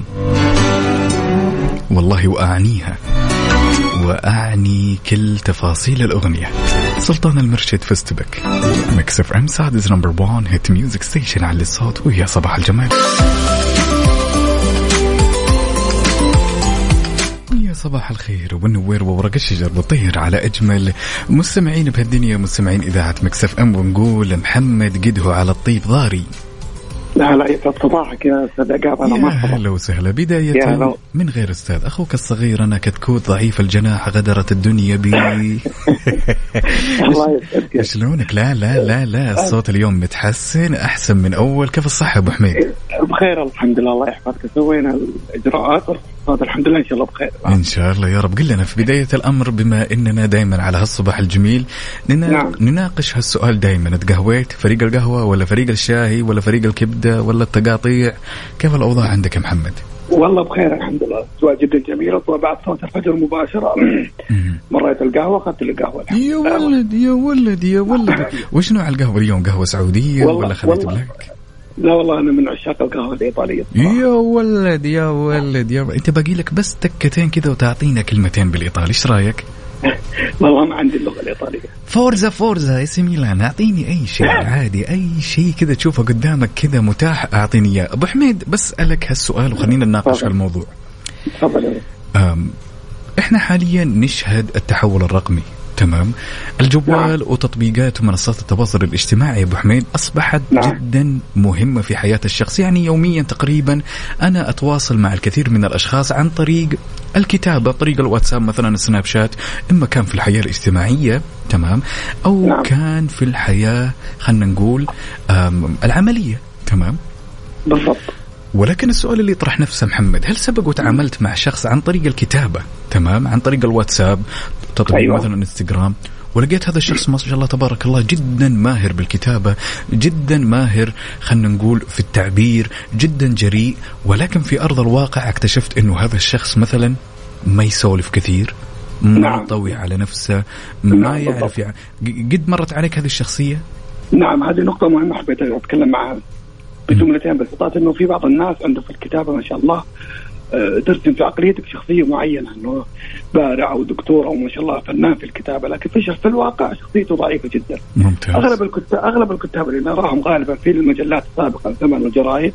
والله وأعنيها وأعني كل تفاصيل الأغنية. سلطان المرشد فستبك ميكس اف ام سعدز نمبر 1 هيت ميوزك ستيشن على الصوت ويا صباح الجمال. صباح الخير والنوير وورق الشجر بطير على أجمل مستمعين بهالدنيا، مستمعين إذاعة مكس اف ام. ونقول محمد قده على الطيب ضاري. لا يسعد صباحك يا أستاذ عقاب. أنا مرحبا. أهلا وسهلا. بداية من غير أستاذ أخوك الصغير أنا كتكوت ضعيف الجناح غدرت الدنيا بي. الله يسعدك. شلونك؟ لا الصوت اليوم متحسن أحسن من أول. كيف الصحة أبو حميد؟ بخير الحمد لله الله يحفظك. سوينا الإجراءات الحمد لله إن شاء الله بخير. إن شاء الله يا رب. قل لنا في بداية الأمر بما إننا دائما على هالصباح الجميل نناقش هالسؤال دائما، تقهويت فريق القهوة ولا فريق الشاهي ولا فريق الكبدة ولا التقاطيع؟ كيف الأوضاع عندك يا محمد؟ والله بخير الحمد لله. أجواء جدا جميلة. وبعد صوت الفجر مباشرة مريت القهوة أخذت القهوة. يا ولد وش نوع القهوة اليوم؟ قهوة سعودية ولا خليت بلاك؟ لا والله أنا من عشاق القهوة الإيطالية. يا ولد أنت باقي لك بس تكتين كذا وتعطينا كلمتين بالإيطالي، إيش رأيك؟ والله ما عندي اللغة الإيطالية. فورزا اسم ميلان. أعطيني أي شيء عادي، أي شيء كذا تشوفه قدامك كذا متاح أعطيني إياه. أبو حميد بسألك هالسؤال وخلينا نناقش هالموضوع. تفضل. إحنا حاليا نشهد التحول الرقمي، تمام؟ الجوال وتطبيقات ومنصات التواصل الاجتماعي يا أبو حميد أصبحت جدا مهمة في حياة الشخص. يعني يوميا تقريبا أنا أتواصل مع الكثير من الأشخاص عن طريق الكتابة، طريق الواتساب مثلا، السناب شات، إما كان في الحياة الاجتماعية تمام أو كان في الحياة خلنا نقول العملية، تمام؟ بالضبط. ولكن السؤال اللي يطرح نفسه محمد، هل سبق وتعاملت مع شخص عن طريق الكتابة، تمام، عن طريق الواتساب، تطبيق أيوة. مثلا انستغرام، ولقيت هذا الشخص ما شاء الله تبارك الله جدا ماهر بالكتابة، جدا ماهر خلنا نقول في التعبير، جدا جريء، ولكن في أرض الواقع اكتشفت إنه هذا الشخص مثلا ما يسولف كثير، ما يطوي على نفسه، ما يعرف قد مرت عليك هذه الشخصية؟ نعم، هذه نقطة مهمة حبيت أتكلم معها بجملتين بسيطات. إنه في بعض الناس عنده في الكتابة ما شاء الله ترسم في عقليتك شخصية معينة، إنه بارع أو دكتور أو ما شاء الله فنان في الكتابة، لكن في الواقع شخصيته ضعيفة جدا. ممتاز. أغلب الكتاب اللي نراهم غالبا في المجلات السابقة الزمن والجرائد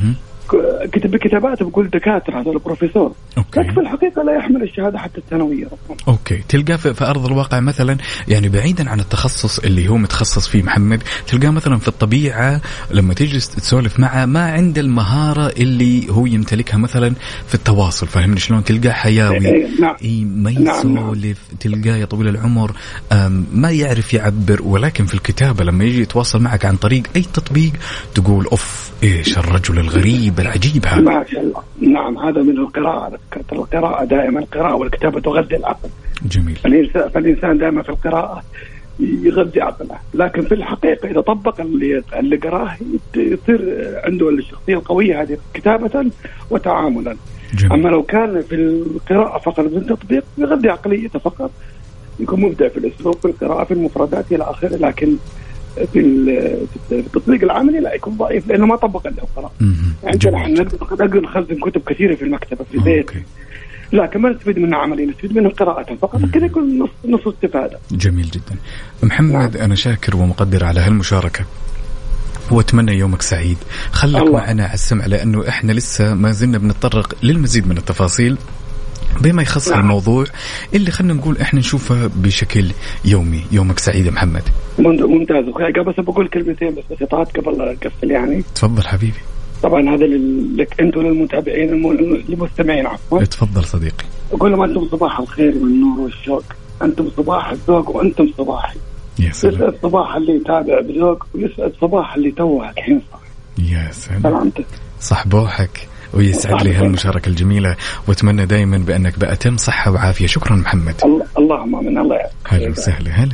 كتب كتابات بقول دكاترة هذا البروفيسور، لكن في الحقيقة لا يحمل الشهادة حتى الثانوية. أوكي، تلقاه في أرض الواقع مثلا، يعني بعيدا عن التخصص اللي هو متخصص فيه محمد، تلقاه مثلا في الطبيعة لما تجلس تسولف معه ما عنده المهارة اللي هو يمتلكها مثلا في التواصل، فهمني شلون؟ تلقاه حيوي، ما يسولف، تلقاه يا طويل العمر ما يعرف يعبر، ولكن في الكتابة لما يجي يتواصل معك عن طريق أي تطبيق تقول أوف إيش الرجل الغريب العجيب هذا. ما شاء الله. نعم، هذا من القراءة دائما القراءة والكتابة تغذي العقل. جميل. فالإنسان دائما في القراءة يغذي عقله، لكن في الحقيقة إذا طبق اللي قراه يصير عنده الشخصية القوية هذه كتابة وتعاملا. جميل. أما لو كان في القراءة فقط بدون تطبيق يغذي عقليته فقط، يكون مبدع في الأسلوب، في القراءة، في المفردات إلى آخره، لكن في التطبيق العملي لا، يكون ضعيف لأنه ما طبق القراءة. يعني نحن نقدر نخزن كتب كثيرة في المكتبة في البيت، لكن ما نستفيد منها عمليا، نستفيد منها قراءة فقط، كذا يكون نص استفادة. جميل جدا محمد. أنا شاكر ومقدر على هالمشاركة، واتمنى يومك سعيد. خلك معنا على السمع، لأنه إحنا لسه ما زلنا بنتطرق للمزيد من التفاصيل بما يخص الموضوع اللي خلنا نقول إحنا نشوفه بشكل يومي. يومك سعيد يا محمد. ممتاز. بس بقول كلمتين بس بسيطات قبل أقفل يعني. تفضل حبيبي. طبعا هذا لك أنتم للمتابعين المستمعين، عفوا. تفضل صديقي. أقول لهم أنتم صباح الخير والنور والشوق، أنتم صباح الذوق وأنتم صباحي. يسعد صباح اللي يتابع بذوق، ويسعد صباح اللي توه الحين صاحي. يا سلام. صحبوحك ويسعد لي هالمشاركة الجميلة، واتمنى دائما بأنك بأتم صحة وعافية. شكرا محمد. اللهم من الله يعافيك. هلا وسهلا. هلا.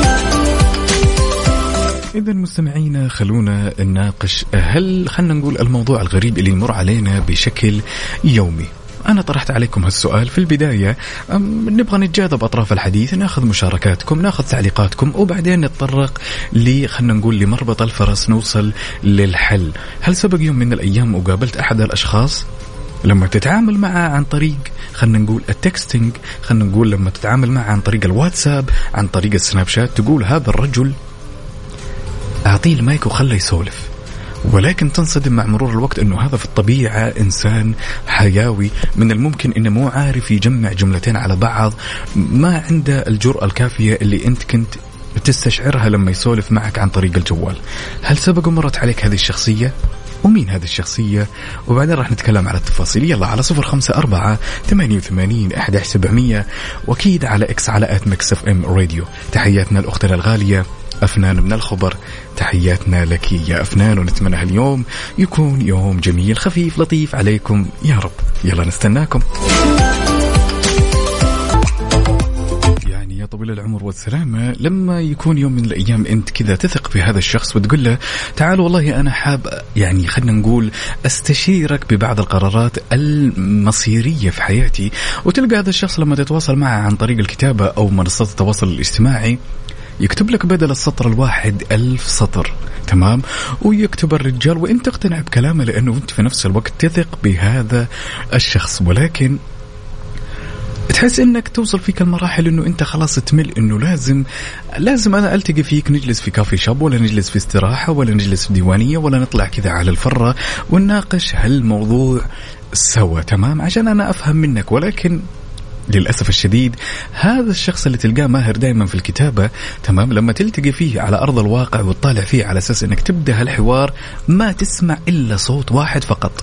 إذا مستمعينا خلونا نناقش خلنا نقول الموضوع الغريب اللي يمر علينا بشكل يومي. أنا طرحت عليكم هالسؤال في البداية، نبغى نتجاذب أطراف الحديث، ناخذ مشاركاتكم، ناخذ تعليقاتكم، وبعدين نتطرق خلنا نقول لمربط الفرس، نوصل للحل. هل سبق يوم من الأيام وقابلت أحد الأشخاص لما تتعامل معه عن طريق خلنا نقول التكستينج، خلنا نقول لما تتعامل معه عن طريق الواتساب، عن طريق السناب شات، تقول هذا الرجل أعطيه المايك وخله يسولف، ولكن تنصدم مع مرور الوقت أنه هذا في الطبيعة إنسان حيوي، من الممكن أنه مو عارف يجمع جملتين على بعض، ما عنده الجرأة الكافية اللي أنت كنت تستشعرها لما يسولف معك عن طريق الجوال. هل سبق ومرت عليك هذه الشخصية؟ ومين هذه الشخصية؟ وبعدين راح نتكلم على التفاصيل. يلا على 0548811700، وأكيد على إكس على @mixfm راديو. تحياتنا لأختنا الغالية أفنان من الخبر، تحياتنا لك يا أفنان، ونتمنى هاليوم يكون يوم جميل خفيف لطيف عليكم يا رب. يلا نستناكم. يعني يا طويل العمر والسلامة، لما يكون يوم من الأيام أنت كذا تثق في هذا الشخص وتقول له تعال والله أنا حاب يعني خلنا نقول أستشيرك ببعض القرارات المصيرية في حياتي، وتلقى هذا الشخص لما تتواصل معه عن طريق الكتابة أو منصات التواصل الاجتماعي يكتب لك بدل السطر الواحد 1000 سطر، تمام، ويكتب الرجال وانت تقتنع بكلامه لأنه انت في نفس الوقت تثق بهذا الشخص، ولكن تحس انك توصل فيك المراحل انه انت خلاص تمل، انه لازم انا التقي فيك، نجلس في كافي شاب، ولا نجلس في استراحة، ولا نجلس في ديوانية، ولا نطلع كذا على الفرة ونناقش هالموضوع سوا، تمام، عشان انا افهم منك. ولكن للأسف الشديد هذا الشخص اللي تلقاه ماهر دائما في الكتابة، تمام، لما تلتقي فيه على أرض الواقع وتطالع فيه على أساس أنك تبدأ هالحوار ما تسمع إلا صوت واحد فقط.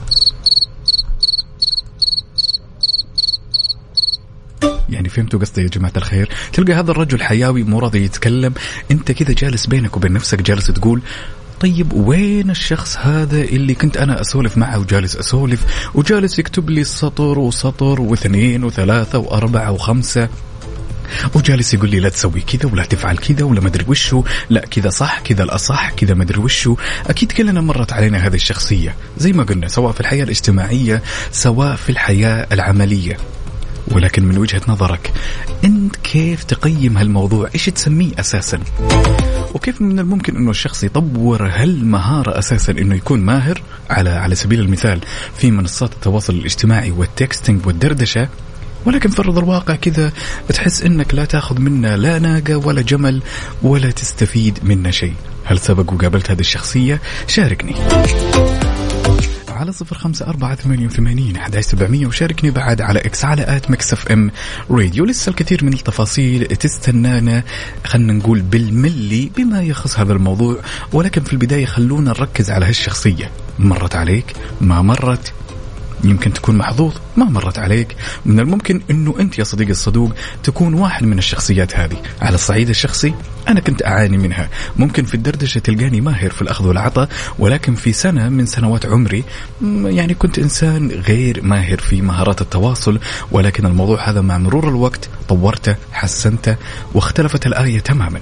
يعني فهمتوا قصدي يا جماعة الخير؟ تلقى هذا الرجل حيوي مو راضي يتكلم، انت كذا جالس بينك وبين نفسك جالس تقول طيب وين الشخص هذا اللي كنت أنا أسولف معه وجالس أسولف وجالس يكتب لي سطر وسطر واثنين وثلاثة وأربعة وخمسة وجالس يقول لي لا تسوي كذا ولا تفعل كذا ولا ما أدري وشو، لا كذا صح كذا الأصح كذا ما أدري وشو. أكيد كلنا مرت علينا هذه الشخصية زي ما قلنا، سواء في الحياة الاجتماعية سواء في الحياة العملية. ولكن من وجهة نظرك أنت كيف تقيم هالموضوع؟ إيش تسميه أساسا؟ وكيف من الممكن أنه الشخص يطور هالمهارة أساسا أنه يكون ماهر على سبيل المثال في منصات التواصل الاجتماعي والتكستنج والدردشة، ولكن في أرض الواقع كذا تحس أنك لا تأخذ منا لا ناقة ولا جمل ولا تستفيد منا شيء. هل سبق وقابلت هذه الشخصية؟ شاركني على 0548811700 وشاركني بعد على إكس على @mixfm راديو. لسه الكثير من التفاصيل تستنانا، خلنا نقول بالملي بما يخص هذا الموضوع، ولكن في البداية خلونا نركز على هالشخصية. مرت عليك؟ ما مرت؟ يمكن تكون محظوظ ما مرت عليك. من الممكن أنه أنت يا صديقي الصدوق تكون واحد من الشخصيات هذه. على الصعيد الشخصي أنا كنت أعاني منها. ممكن في الدردشة تلقاني ماهر في الأخذ والعطاء، ولكن في سنة من سنوات عمري يعني كنت إنسان غير ماهر في مهارات التواصل، ولكن الموضوع هذا مع مرور الوقت طورته حسنته واختلفت الآية تماما.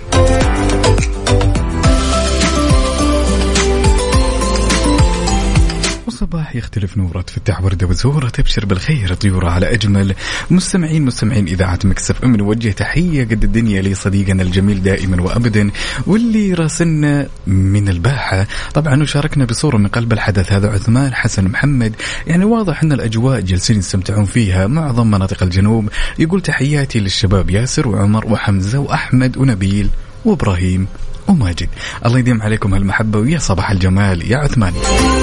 صباح يختلف نورة تفتح وردة وزهورة تبشر بالخير طيورة على أجمل مستمعين إذاعة مكس اف ام. نوجه تحية قد الدنيا لصديقنا الجميل دائما وأبدا واللي راسلنا من الباحة طبعا وشاركنا بصورة من قلب الحدث. هذا عثمان حسن محمد، يعني واضح أن الأجواء جالسين يستمتعون فيها معظم مناطق الجنوب. يقول تحياتي للشباب ياسر وعمر وحمزة وأحمد ونبيل وإبراهيم وماجد، الله يديم عليكم هالمحبة ويا صباح الجمال يا عثمان.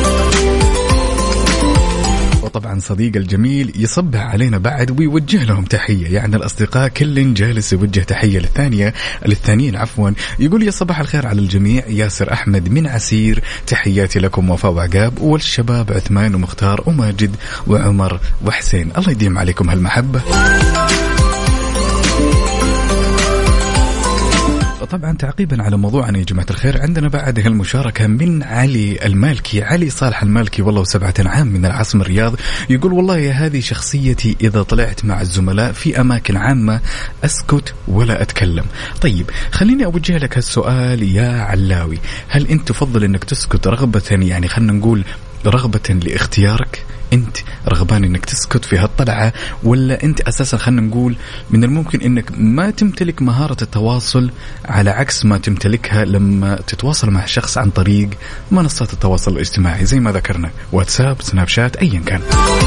وطبعا صديق الجميل يصبح علينا بعد ويوجه لهم تحية، يعني الأصدقاء كل جالس يوجه تحية للثانيين عفوا. يقول يا صباح الخير على الجميع، ياسر أحمد من عسير، تحياتي لكم وفاء وعقاب والشباب عثمان ومختار وماجد وعمر وحسين، الله يديم عليكم هالمحبة. طبعا تعقيبا على موضوعنا يا جماعة الخير عندنا بعد هالمشاركة من علي المالكي، علي صالح المالكي والله 7 عام من العاصمة الرياض. يقول والله يا هذه شخصيتي، إذا طلعت مع الزملاء في أماكن عامة أسكت ولا أتكلم. طيب خليني أوجه لك هالسؤال يا علاوي، هل أنت تفضل أنك تسكت رغبة، يعني خلنا نقول رغبة لاختيارك، أنت رغبان أنك تسكت في هالطلعة، ولا أنت أساسا خلنا نقول من الممكن أنك ما تمتلك مهارة التواصل على عكس ما تمتلكها لما تتواصل مع شخص عن طريق منصات التواصل الاجتماعي زي ما ذكرنا واتساب سناب شات أيا كان.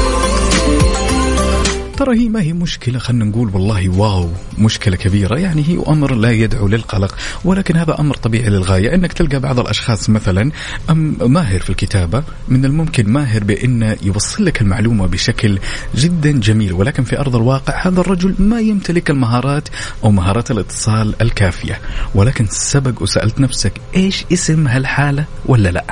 ترى هي ما هي مشكلة خلنا نقول والله واو مشكلة كبيرة، يعني هي أمر لا يدعو للقلق، ولكن هذا أمر طبيعي للغاية. أنك تلقى بعض الأشخاص مثلا ماهر في الكتابة، من الممكن ماهر بأنه يوصل لك المعلومة بشكل جدا جميل، ولكن في أرض الواقع هذا الرجل ما يمتلك المهارات أو مهارات الاتصال الكافية. ولكن سبق وسألت نفسك إيش اسم هالحالة ولا لا؟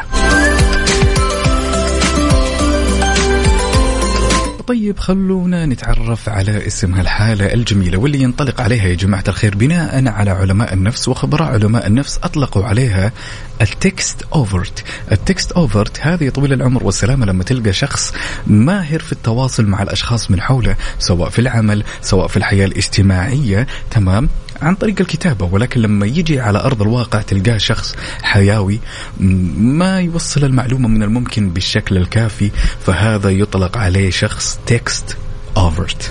طيب خلونا نتعرف على اسم هالحالة الجميلة واللي ينطلق عليها يا جماعة الخير بناء على علماء النفس وخبراء علماء النفس أطلقوا عليها التكست أوفرت. التكست أوفرت هذه طويل العمر والسلامة لما تلقى شخص ماهر في التواصل مع الأشخاص من حوله، سواء في العمل سواء في الحياة الاجتماعية، تمام، عن طريق الكتابة، ولكن لما يجي على أرض الواقع تلقاه شخص حيوي ما يوصل المعلومة من الممكن بالشكل الكافي، فهذا يطلق عليه شخص تكست أوفرت.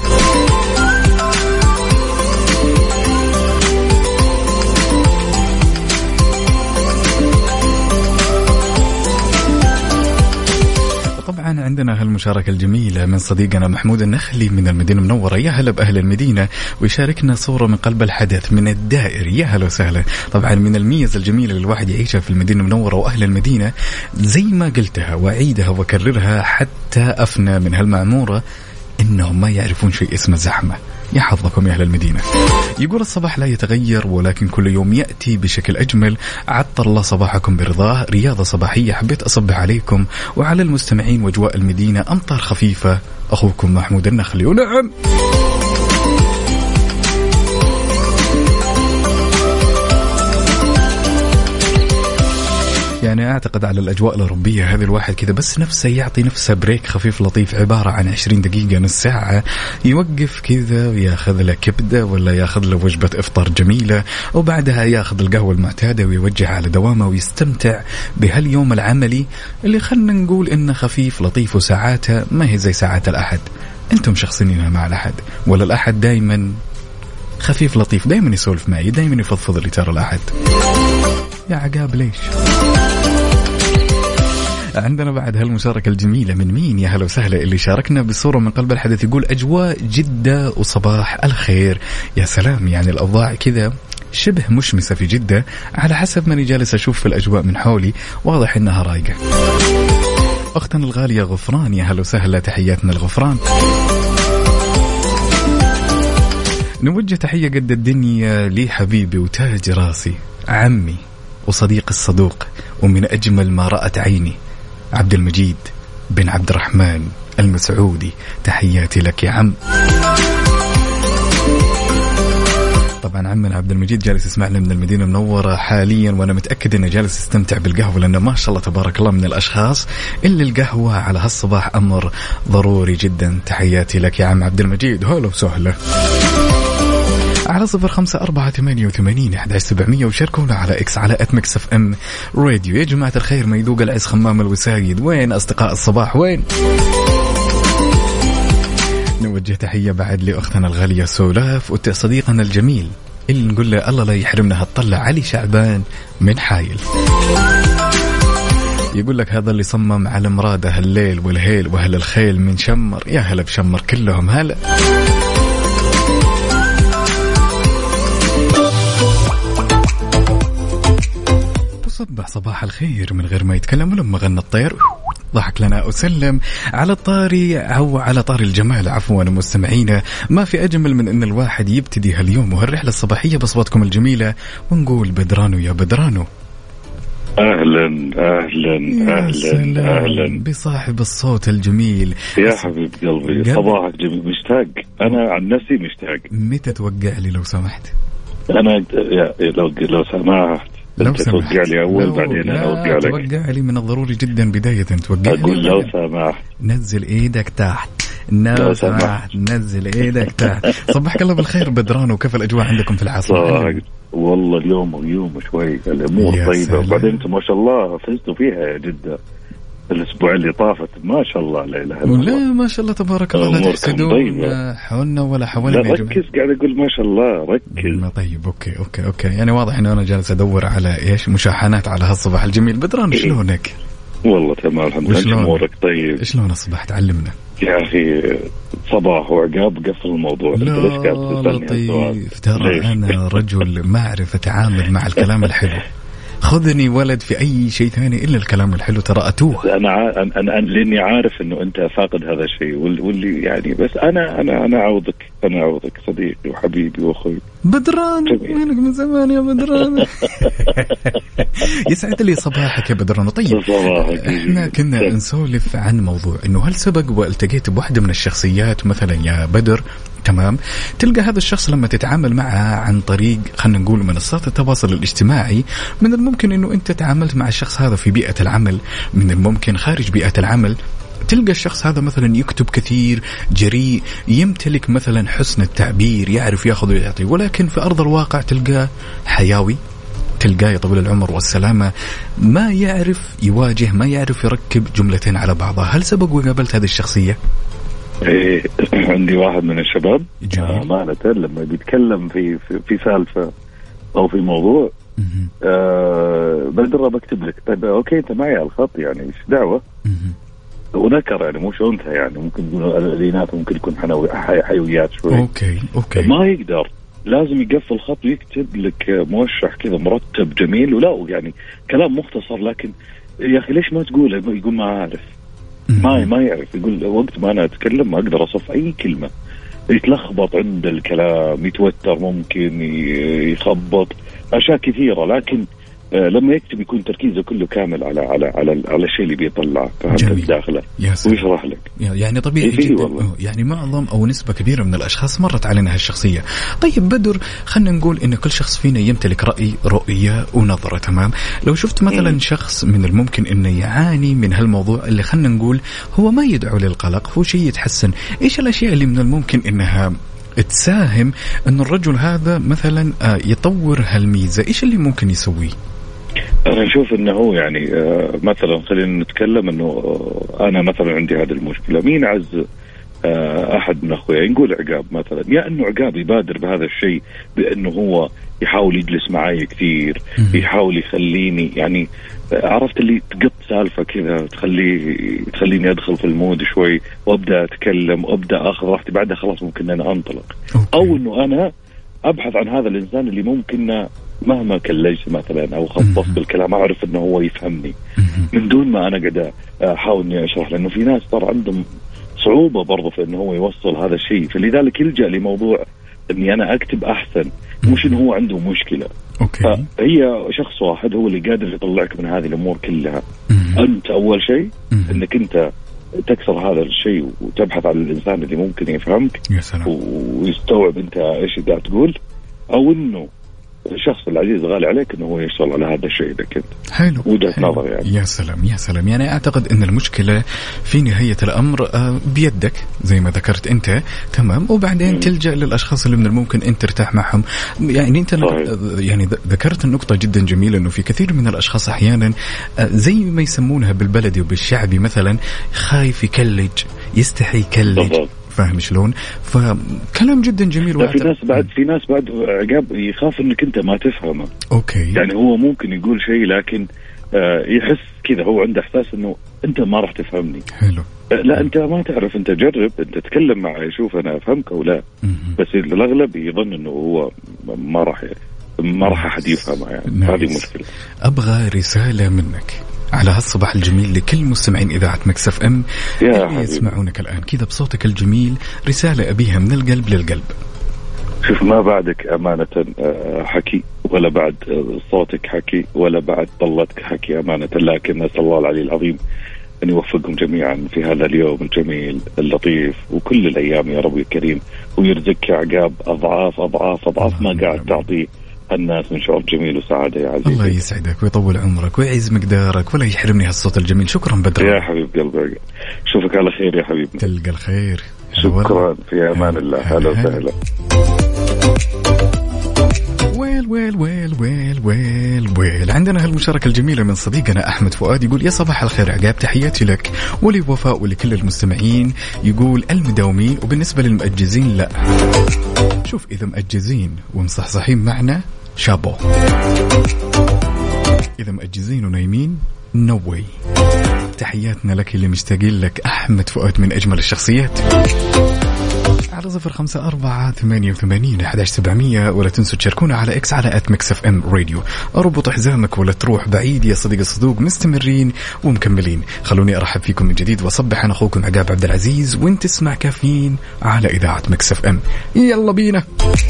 طبعا عندنا هالمشاركة الجميلة من صديقنا محمود النخلي من المدينة المنورة، يا هلا بأهل المدينة، ويشاركنا صورة من قلب الحدث من الدائر، يا هلا وسهلا. طبعا من الميزة الجميلة اللي الواحد يعيشها في المدينة المنورة وأهل المدينة زي ما قلتها وأعيدها وأكررها حتى أفنى من هالمعمورة، إنهم ما يعرفون شيء اسمه زحمة. يا حظكم يا أهل المدينة. يقول الصباح لا يتغير ولكن كل يوم يأتي بشكل أجمل، عطر الله صباحكم برضاه، رياضة صباحية حبيت أصبح عليكم وعلى المستمعين وأجواء المدينة أمطار خفيفة، أخوكم محمود النخلي. ونعم يعني أعتقد على الأجواء الأوروبية هذه الواحد كذا بس نفسه يعطي نفسه بريك خفيف لطيف عبارة عن 20 دقيقة نص ساعة، يوقف كذا وياخذ له كبدة ولا ياخذ له وجبة إفطار جميلة، وبعدها ياخذ القهوة المعتادة ويوجه على دوامه ويستمتع بهاليوم العملي اللي خلنا نقول إنه خفيف لطيف وساعاته ما هي زي ساعات الأحد. أنتم شخصينها مع الأحد ولا الأحد دايما خفيف لطيف، دايما يسولف معي، دايما يفضفض لي ترى الأحد يا عقاب ليش؟ عندنا بعد هالمشاركة الجميلة من مين يا هلا وسهلا اللي شاركنا بصورة من قلب الحدث، يقول أجواء جدة وصباح الخير. يا سلام، يعني الأوضاع كذا شبه مشمسة في جدة على حسب ماني جالس أشوف في الأجواء من حولي، واضح إنها رايقة. أختنا الغالية غفران يا هلا وسهلا، تحياتنا الغفران. نوجه تحية قد الدنيا لي حبيبي وتاج راسي عمي وصديق الصدوق ومن أجمل ما رأت عيني عبد المجيد بن عبد الرحمن المسعودي، تحياتي لك يا عم. طبعا عمنا عبد المجيد جالس يسمعنا من المدينة المنورة حاليا، وأنا متأكد أنه جالس يستمتع بالقهوة لأنه ما شاء الله تبارك الله من الأشخاص اللي القهوة على هالصباح أمر ضروري جدا. تحياتي لك يا عم عبد المجيد، هلا وسهلا. على 0548811700 وشاركونا على إكس على @mixfm راديو. يا جماعة الخير، ما يذوق العز خمام الوسايد، وين أصدقاء الصباح وين؟ نوجه تحية بعد لأختنا الغالية سولاف وصديقنا الجميل اللي نقول له الله لا يحرمنا هالطلع، علي شعبان من حايل. يقول لك هذا اللي صمم على مراده هالليل والهيل وهل الخيل من شمر، يا هلا بشمر كلهم هلا. صبح صباح الخير من غير ما يتكلم، ولما غنى الطير ضحك لنا وسلم. على الطاري أو على طاري الجمال عفوا مستمعينا، ما في أجمل من أن الواحد يبتدي هاليوم وهالرحلة الصباحية بصوتكم الجميلة ونقول بدرانو يا بدرانو. أهلا أهلا أهلا أهلا بصاحب الصوت الجميل يا حبيب قلبي، صباحك جميل. مشتاق أنا عن نفسي مشتاق. متى توقع لي لو سمحت؟ أنا لو سمحت توقع لي أول بعدين أنا أوقع لك. توقع لي من الضروري جدا بداية توقع لي. أقول لو سمحت نزل إيدك تحت، لو سمحت نزل إيدك تحت. صبحك الله بالخير بدران، وكيف الأجواء عندكم في العاصمة؟ والله اليوم شوي الأمور طيبة، وبعدين أنتم ما شاء الله فزتوا فيها يا جدة الأسبوع اللي طافت، ما شاء الله لا إله إلا الله. لا ما شاء الله تبارك الله، لا تحسدون حولنا ولا حولنا. لا ركز، قاعد أقول ما شاء الله ركز. طيب أوكي يعني واضح إنه أنا جالس أدور على إيش مشاحنات على هالصباح الجميل. بدران شلونك؟ والله تمام الحمد لله. أمورك طيب؟ شلون أصبحت؟ علمنا يا أخي. صباح وعقاب قفل الموضوع. لا لطيف، ترى أنا رجل ما أعرف أتعامل مع الكلام الحلو. خذني ولد في أي شيء ثاني إلا الكلام الحلو، ترى أتوه. أنا لأني عارف إنه أنت فاقد هذا الشيء، واللي يعني بس أنا أعوضك صديقي وحبيبي وأخوي بدران. وينك من زمان يا بدران؟ يسعد لي صباحك يا بدران. طيب احنا كنا نسولف عن موضوع إنه هل سبق والتقيت بواحدة من الشخصيات مثلا يا بدر، تمام، تلقى هذا الشخص لما تتعامل معه عن طريق خلينا نقول منصات التواصل الاجتماعي، من الممكن انه انت تعاملت مع الشخص هذا في بيئة العمل، من الممكن خارج بيئة العمل تلقى الشخص هذا مثلا يكتب كثير، جريء، يمتلك مثلا حسن التعبير، يعرف ياخذ ويعطي، ولكن في أرض الواقع تلقاه حيوي، تلقاه يا طويل العمر والسلامة ما يعرف يواجه، ما يعرف يركب جملتين على بعضها. هل سبق وقابلت هذه الشخصية؟ إيه، عندي واحد من الشباب أمانة لما بيتكلم في سالفة أو في موضوع بدر بكتب لك طيب أوكي أنت معي على الخط، يعني إيش دعوة؟ ونكر يعني مش أنثى، يعني ممكن يكون الإناث ممكن يكون حيويات شوي. أوكي ما يقدر، لازم يقفل خط ويكتب لك موشح كذا مرتب جميل، ولا يعني كلام مختصر، لكن يا أخي ليش ما تقول؟ يقول ما عارف، ما يعرف، يقول وقت ما أنا أتكلم ما أقدر أصف أي كلمة، يتلخبط عند الكلام، يتوتر، ممكن يخبط أشياء كثيرة، لكن لما يكتب يكون تركيزه كله كامل على الشيء اللي بيطلعه فهمت داخله ويشرح لك. يعني طبيعي جدا يعني معظم أو نسبة كبيرة من الأشخاص مرت علينا هالشخصية. طيب بدر، خلنا نقول إن كل شخص فينا يمتلك رأي، رؤية ونظرة، تمام؟ لو شفت مثلا شخص من الممكن إنه يعاني من هالموضوع اللي خلنا نقول هو ما يدعو للقلق، هو شيء يتحسن، إيش الأشياء اللي من الممكن إنها تساهم أن الرجل هذا مثلا يطور هالميزة؟ إيش اللي ممكن يسويه؟ أنا أشوف أنه هو يعني مثلا خلينا نتكلم أنه أنا مثلا عندي هذه المشكلة، مين عز أحد من أخويا نقول عقاب مثلا، يا أنه عقاب يبادر بهذا الشيء بأنه هو يحاول يجلس معي كثير، يحاول يخليني يعني عرفت اللي تقط سالفة كذا تخليني أدخل في المود شوي وأبدأ أتكلم وأبدأ أخذ راحتي، بعدها خلاص ممكن أنا أنطلق. أو أنه أنا أبحث عن هذا الإنسان اللي ممكن مهما كلجت مثلا أو خصصت بالكلام أعرف أنه هو يفهمني من دون ما أنا قاعد أحاول أني أشرح، لأنه في ناس صار عندهم صعوبة برضو في أنه هو يوصل هذا الشيء، فلذلك يلجأ لموضوع أني أنا أكتب أحسن، مش أنه هو عنده مشكلة. فهي شخص واحد هو اللي قادر يطلعك من هذه الأمور كلها. أنت أول شيء أنك أنت تكسر هذا الشيء وتبحث عن الإنسان اللي ممكن يفهمك ويستوعب أنت إيش قاعد تقول، أو أنه الشخص العزيز غالي عليك انه هو يشتغل على هذا الشيء ده كده. حلو، وجهة نظر يعني. يا سلام يا سلام. يعني اعتقد ان المشكله في نهايه الامر بيدك زي ما ذكرت انت، تمام، وبعدين تلجأ للاشخاص اللي من الممكن انت ترتاح معهم. يعني انت يعني ذكرت النقطه جدا جميله، انه في كثير من الاشخاص احيانا زي ما يسمونها بالبلدي وبالشعبي مثلا خايف يكلج، يستحي يكلج، فاهم شلون؟ فكلام جدا جميل. في ناس بعد عقاب يخاف انك انت ما تفهمه. اوكي، يعني هو ممكن يقول شيء لكن يحس كذا، هو عنده احساس انه انت ما راح تفهمني. حلو. لا انت ما تعرف، انت جرب، انت تتكلم معي شوف انا افهمك او لا. بس الاغلب يظن انه هو ما راح احد يفهمه يعني. هذه مشكلة. ابغى رسالة منك على هالصباح الجميل لكل مستمعين إذاعة مكس اف ام اللي يسمعونك الآن كذا بصوتك الجميل، رسالة أبيها من القلب للقلب. شوف، ما بعدك أمانة حكي، ولا بعد صوتك حكي، ولا بعد طلتك حكي أمانة، لكن أسأل الله العلي العظيم أن يوفقكم جميعا في هذا اليوم الجميل اللطيف وكل الأيام يا رب الكريم، ويرزقك يا عقاب أضعاف أضعاف أضعاف ما قاعد تعطيه الناس من شعور جميل وسعادة يا عزيزي. الله يسعدك ويطول عمرك ويعز مقدارك ولا يحرمني هالصوت الجميل. شكرا بدر يا حبيب قلبي، شوفك على خير يا حبيبي. تلقى الخير. شكرا، في أمان الله. هلا وسهلا. ويل عندنا هالمشاركة الجميلة من صديقنا أحمد فؤاد، يقول يا صباح الخير عقاب، تحياتي لك ولوفاء ولكل المستمعين. يقول المداومين، وبالنسبة للمؤجزين لا، شوف إذا مؤجزين ومصحصحين معنا شابو، إذا مؤجزين ونايمين نوي. تحياتنا لك اللي مشتاقين لك. أحمد فؤاد من أجمل الشخصيات. على 0548811700، ولا تنسوا تشاركونا على إكس على @mixfmradio. أربط حزامك ولا تروح بعيد يا صديق الصدوق، مستمرين ومكملين. خلوني أرحب فيكم من جديد وأصبح أنا أخوكم عقاب عبد العزيز، وانت تسمع كافيين على إذاعة مكس اف ام. يلا بينا.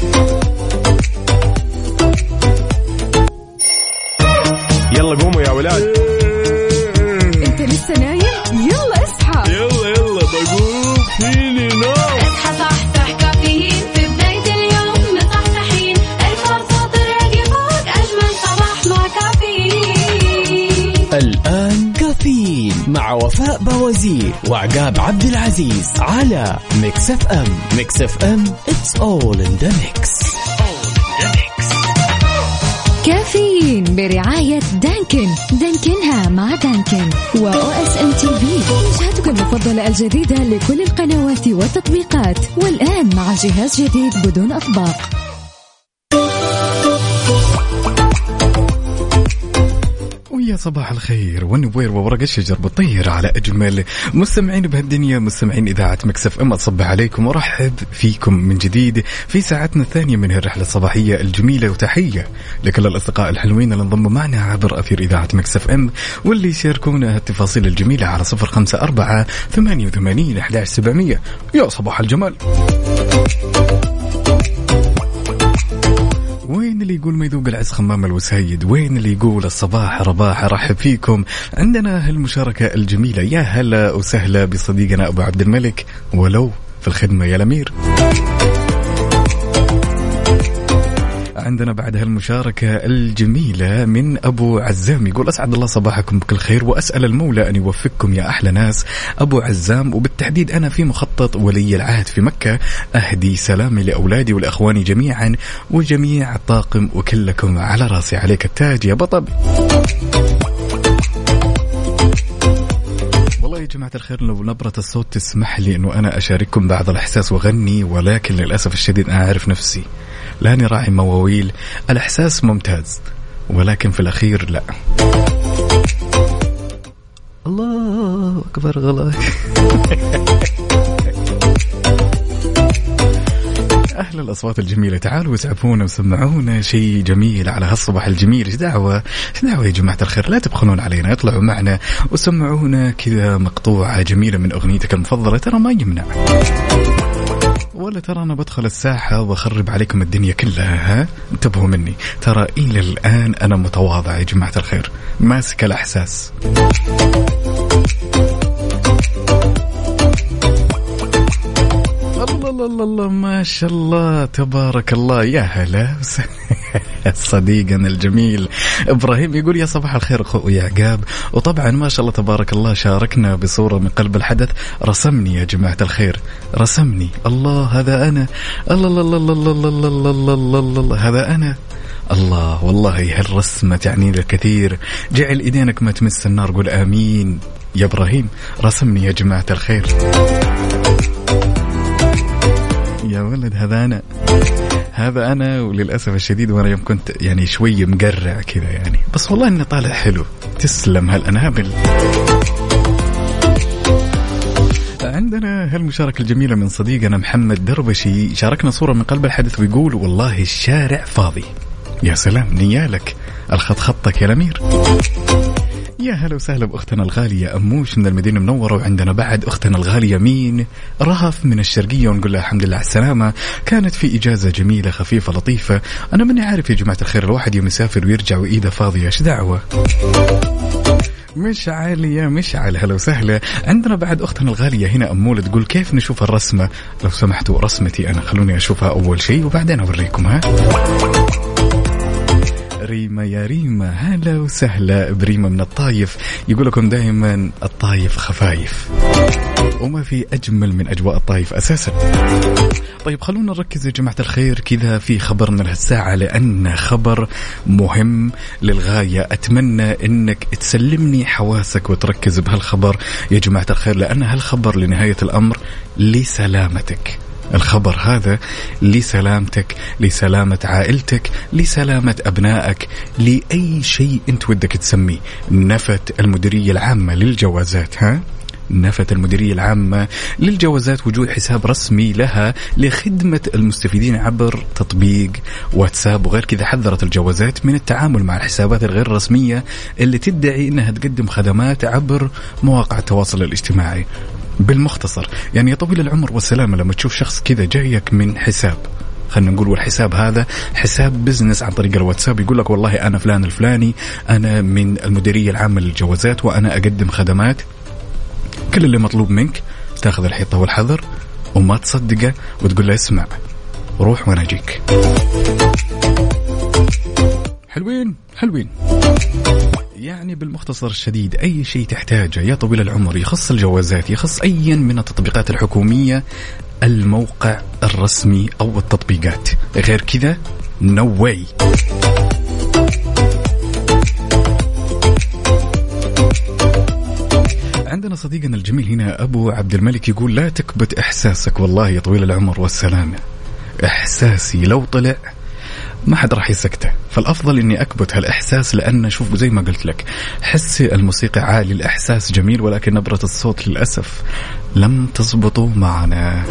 يلا قوموا يا ولاد. انت لسه نايم؟ يلا اصحى. يلا بقوم فيني نوم. اصحى صحصح كافيين في بداية اليوم مصحصحين، الفرصة تراقي فوق أجمل صباح مع كافيين. الآن كافيين مع وفاء بوازير وعقاب عبد العزيز على ميكس اف ام. ميكس اف ام it's all in the mix. كافيين برعاية دانكن. دانكنها مع دانكن وOSM-TV، وجهتك المفضلة الجديدة لكل القنوات والتطبيقات، والآن مع جهاز جديد بدون أطباق. ويا صباح الخير والنوير وورق الشجر بطير على أجمل مستمعين بهالدنيا، مستمعين إذاعة مكس اف ام. أصبح عليكم ورحب فيكم من جديد في ساعتنا الثانية من الرحلة الصباحية الجميلة، وتحية لكل الأصدقاء الحلوين اللي انضموا معنا عبر أثير إذاعة مكس اف ام، واللي يشاركونا التفاصيل الجميلة على 0548811700. يا صباح الجمال. وين اللي اللي يقول ما يذوق العز خمام الوسيد؟ وين اللي يقول الصباح رباح؟ رحب فيكم. عندنا هالمشاركة الجميلة، يا هلا وسهلا بصديقنا أبو عبد الملك، ولو في الخدمة يا الأمير. عندنا بعد هالمشاركة الجميلة من أبو عزام، يقول أسعد الله صباحكم بكل خير، وأسأل المولى أن يوفقكم يا أحلى ناس. أبو عزام، وبالتحديد أنا في مخطط ولي العهد في مكة، أهدي سلامي لأولادي والأخواني جميعا وجميع الطاقم، وكلكم على راسي، عليك التاج يا بطل. والله يا جماعة الخير، لو نبرة الصوت تسمح لي أنه أنا أشارككم بعض الإحساس وغني، ولكن للأسف الشديد أنا أعرف نفسي لاني راعي مواويل. الإحساس ممتاز ولكن في الأخير لا. الله أكبر غلط. أهل الأصوات الجميلة، تعالوا اسعفونا وسمعونا شيء جميل على هالصباح الجميل. إيش دعوة يا جماعة الخير، لا تبخلون علينا، اطلعوا معنا وسمعونا كذا مقطوعة جميلة من أغنيتك المفضلة، ترى ما يمنع. ولا ترى أنا بدخل الساحة وأخرب عليكم الدنيا كلها، ها؟ انتبهوا مني، ترى إلى الآن أنا متواضع يا جماعة الخير، ماسك الإحساس. الله ما شاء الله تبارك الله. يا هلا صديقنا الجميل إبراهيم، يقول يا صباح الخير أخوي عقاب، وطبعا ما شاء الله تبارك الله شاركنا بصورة من قلب الحدث. رسمني يا جماعة الخير، رسمني. الله هذا أنا، الله الله الله الله الله الله الله الله هذا أنا. الله والله هالرسمة تعني لي كثير. جعل إيدينك ما تمس النار، قول آمين يا إبراهيم. رسمني يا جماعة الخير يا ولد، هذا أنا وللأسف الشديد وأنا يوم كنت يعني شوي مقرع كذا يعني، بس والله إنه طالع حلو. تسلم هالأنابل. عندنا هالمشاركة الجميلة من صديقنا محمد دربشي، شاركنا صورة من قلب الحدث ويقول والله الشارع فاضي. يا سلام، نيالك الخط خطك يا الأمير. يا هلا وسهلا بأختنا الغالية أموش من المدينة المنورة. وعندنا بعد أختنا الغالية مين رهف من الشرقية، ونقول لها الحمد لله على السلامة، كانت في إجازة جميلة خفيفة لطيفة. أنا مني عارف يا جماعة الخير، الواحد يوم يسافر ويرجع وإيده فاضية، إيش دعوة؟ مشعل يا مشعل، هلا وسهلا. عندنا بعد أختنا الغالية هنا أمولة، تقول كيف نشوف الرسمة؟ لو سمحتوا رسمتي أنا، خلوني أشوفها أول شيء وبعدين أوريكم. ها ريما، يا ريما هلا وسهلا بريما من الطايف، يقول لكم دائما الطايف خفايف، وما في أجمل من أجواء الطايف أساسا. طيب خلونا نركز يا جماعة الخير كذا في خبرنا لهالساعة، لأن خبر مهم للغاية. أتمنى أنك تسلمني حواسك وتركز بهالخبر يا جماعة الخير، لأن هالخبر لنهاية الأمر لسلامتك. الخبر هذا لسلامتك، لسلامة عائلتك، لسلامة أبنائك، لأي شيء أنت ودك تسميه. نفت المديرية العامة للجوازات، نفت المديرية العامة للجوازات وجود حساب رسمي لها لخدمة المستفيدين عبر تطبيق واتساب. وغير كذا حذرت الجوازات من التعامل مع الحسابات الغير رسمية اللي تدعي أنها تقدم خدمات عبر مواقع التواصل الاجتماعي. بالمختصر يعني يا طويل العمر والسلامة، لما تشوف شخص كذا جايك من حساب، خلنا نقول والحساب هذا حساب بزنس عن طريق الواتساب، يقول لك والله أنا فلان الفلاني، أنا من المديرية العامة للجوازات وأنا أقدم خدمات، كل اللي مطلوب منك تاخذ الحيطة والحذر وما تصدقه وتقول له اسمع روح وانا اجيك. حلوين يعني بالمختصر الشديد أي شيء تحتاجه يا طويل العمر يخص الجوازات، يخص أي من التطبيقات الحكومية، الموقع الرسمي أو التطبيقات، غير كذا no way. عندنا صديقنا الجميل هنا أبو عبد الملك يقول لا تكبت إحساسك. والله يا طويل العمر والسلامة إحساسي لو طلع ما حد راح يسكته، فالأفضل إني أكبت هالإحساس، لأن شوف زي ما قلت لك حس الموسيقى عالي، الإحساس جميل، ولكن نبرة الصوت للأسف لم تزبطوا معنا.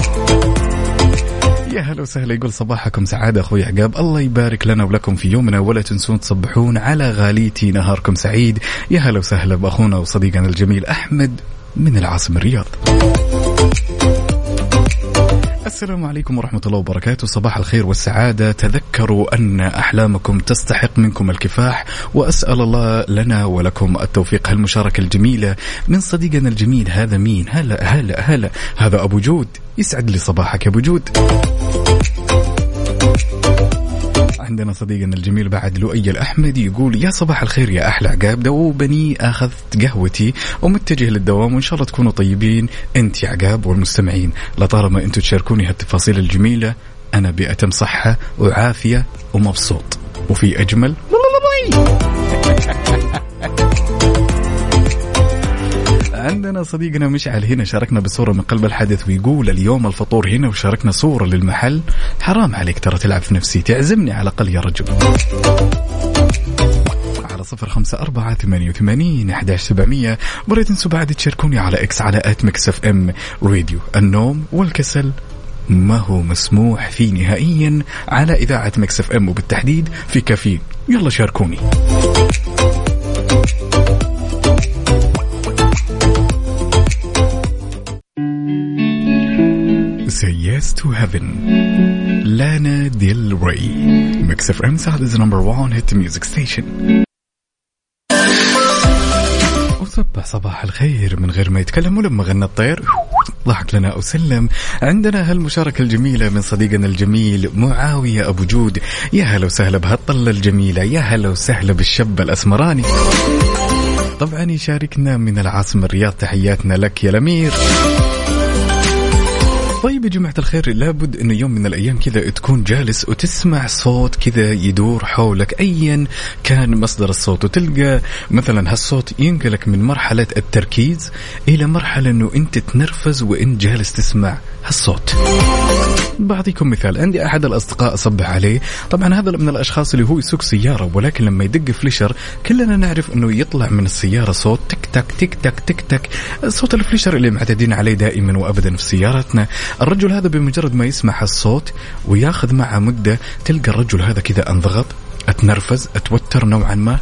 يا هلا وسهلا، يقول صباحكم سعادة أخوي عقاب، الله يبارك لنا ولكم في يومنا، ولا تنسون تصبحون على غاليتي، نهاركم سعيد. يا هلا وسهلا بأخونا وصديقنا الجميل أحمد من العاصمة الرياض. السلام عليكم ورحمة الله وبركاته. صباح الخير والسعادة. تذكروا أن أحلامكم تستحق منكم الكفاح، وأسأل الله لنا ولكم التوفيق. هالمشاركة الجميلة من صديقنا الجميل. هذا مين؟ هلا هذا أبو جود. يسعد لي صباحك يا أبو جود. عندنا صديقنا الجميل بعد لؤي الأحمدي يقول يا صباح الخير يا أحلى عقاب، دوبني أخذت قهوتي ومتجه للدوام، وإن شاء الله تكونوا طيبين أنت يا عقاب والمستمعين. لطالما أنتوا تشاركوني هالتفاصيل الجميلة أنا بأتم صحة وعافية ومبسوط وفي أجمل. عندنا صديقنا مشعل هنا شاركنا بصورة من قلب الحدث ويقول اليوم الفطور هنا، وشاركنا صورة للمحل. حرام عليك ترى تلعب في نفسيتي، اعزمني على الأقل يا رجل. على 0548811700. بريد تنسوا بعد تشاركوني على إكس على @mixfm راديو. النوم والكسل ما هو مسموح فيه نهائيا على إذاعة ميكس اف ام، وبالتحديد في كافيين. يلا شاركوني. Say yes to heaven. لانا ديل ري. ميكس اف ام سعد نمبر 1 هيت ميوزك ستيشن. وصبح صباح الخير من غير ما يتكلم، ولما غنى الطير ضحك لنا وسلم. عندنا هالمشاركة الجميلة من صديقنا الجميل معاوية أبو جود. يا هلا وسهلا بهالطلة الجميلة، يا هلا وسهلا بالشاب الأسمراني. طبعا يشاركنا من العاصمة الرياض. تحياتنا لك يا الأمير. طيب يا جماعة الخير، لابد أنه يوم من الأيام كذا تكون جالس وتسمع صوت كذا يدور حولك أيا كان مصدر الصوت، وتلقى مثلا هالصوت ينقلك من مرحلة التركيز إلى مرحلة أنه أنت تنرفز وأنت جالس تسمع هالصوت. بعطيكم مثال. عندي أحد الأصدقاء صبح عليه، طبعا هذا من الأشخاص اللي هو يسوق سيارة، ولكن لما يدق فليشر كلنا نعرف أنه يطلع من السيارة صوت تك تك تك تك تك تك، صوت الفليشر اللي معتادين عليه دائما وأبدا في سيارتنا. الرجل هذا بمجرد ما يسمع الصوت وياخذ معه مدة، تلقى الرجل هذا كذا انضغط، اتنرفز، اتوتر نوعا ما.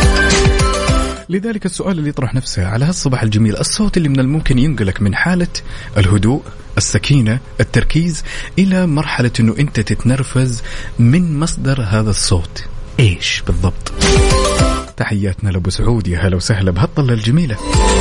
لذلك السؤال اللي يطرح نفسه على هالصباح الجميل، الصوت اللي من الممكن ينقلك من حالة الهدوء، السكينة، التركيز إلى مرحلة أنه أنت تتنرفز، من مصدر هذا الصوت إيش بالضبط؟ تحياتنا لأبو سعود. يا هلا وسهلا بهالطلة الجميلة.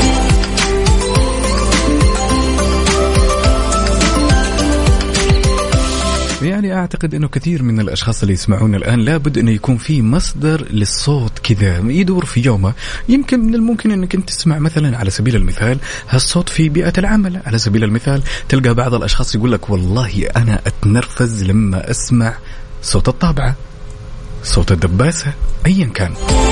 يعني أعتقد أنه كثير من الأشخاص اللي يسمعون الآن لابد أنه يكون في مصدر للصوت كذا يدور في يومه. يمكن من الممكن أنك أنت تسمع مثلا على سبيل المثال هالصوت في بيئة العمل. على سبيل المثال تلقى بعض الأشخاص يقول لك والله أنا أتنرفز لما أسمع صوت الطابعة، صوت الدباسة، أيا كان.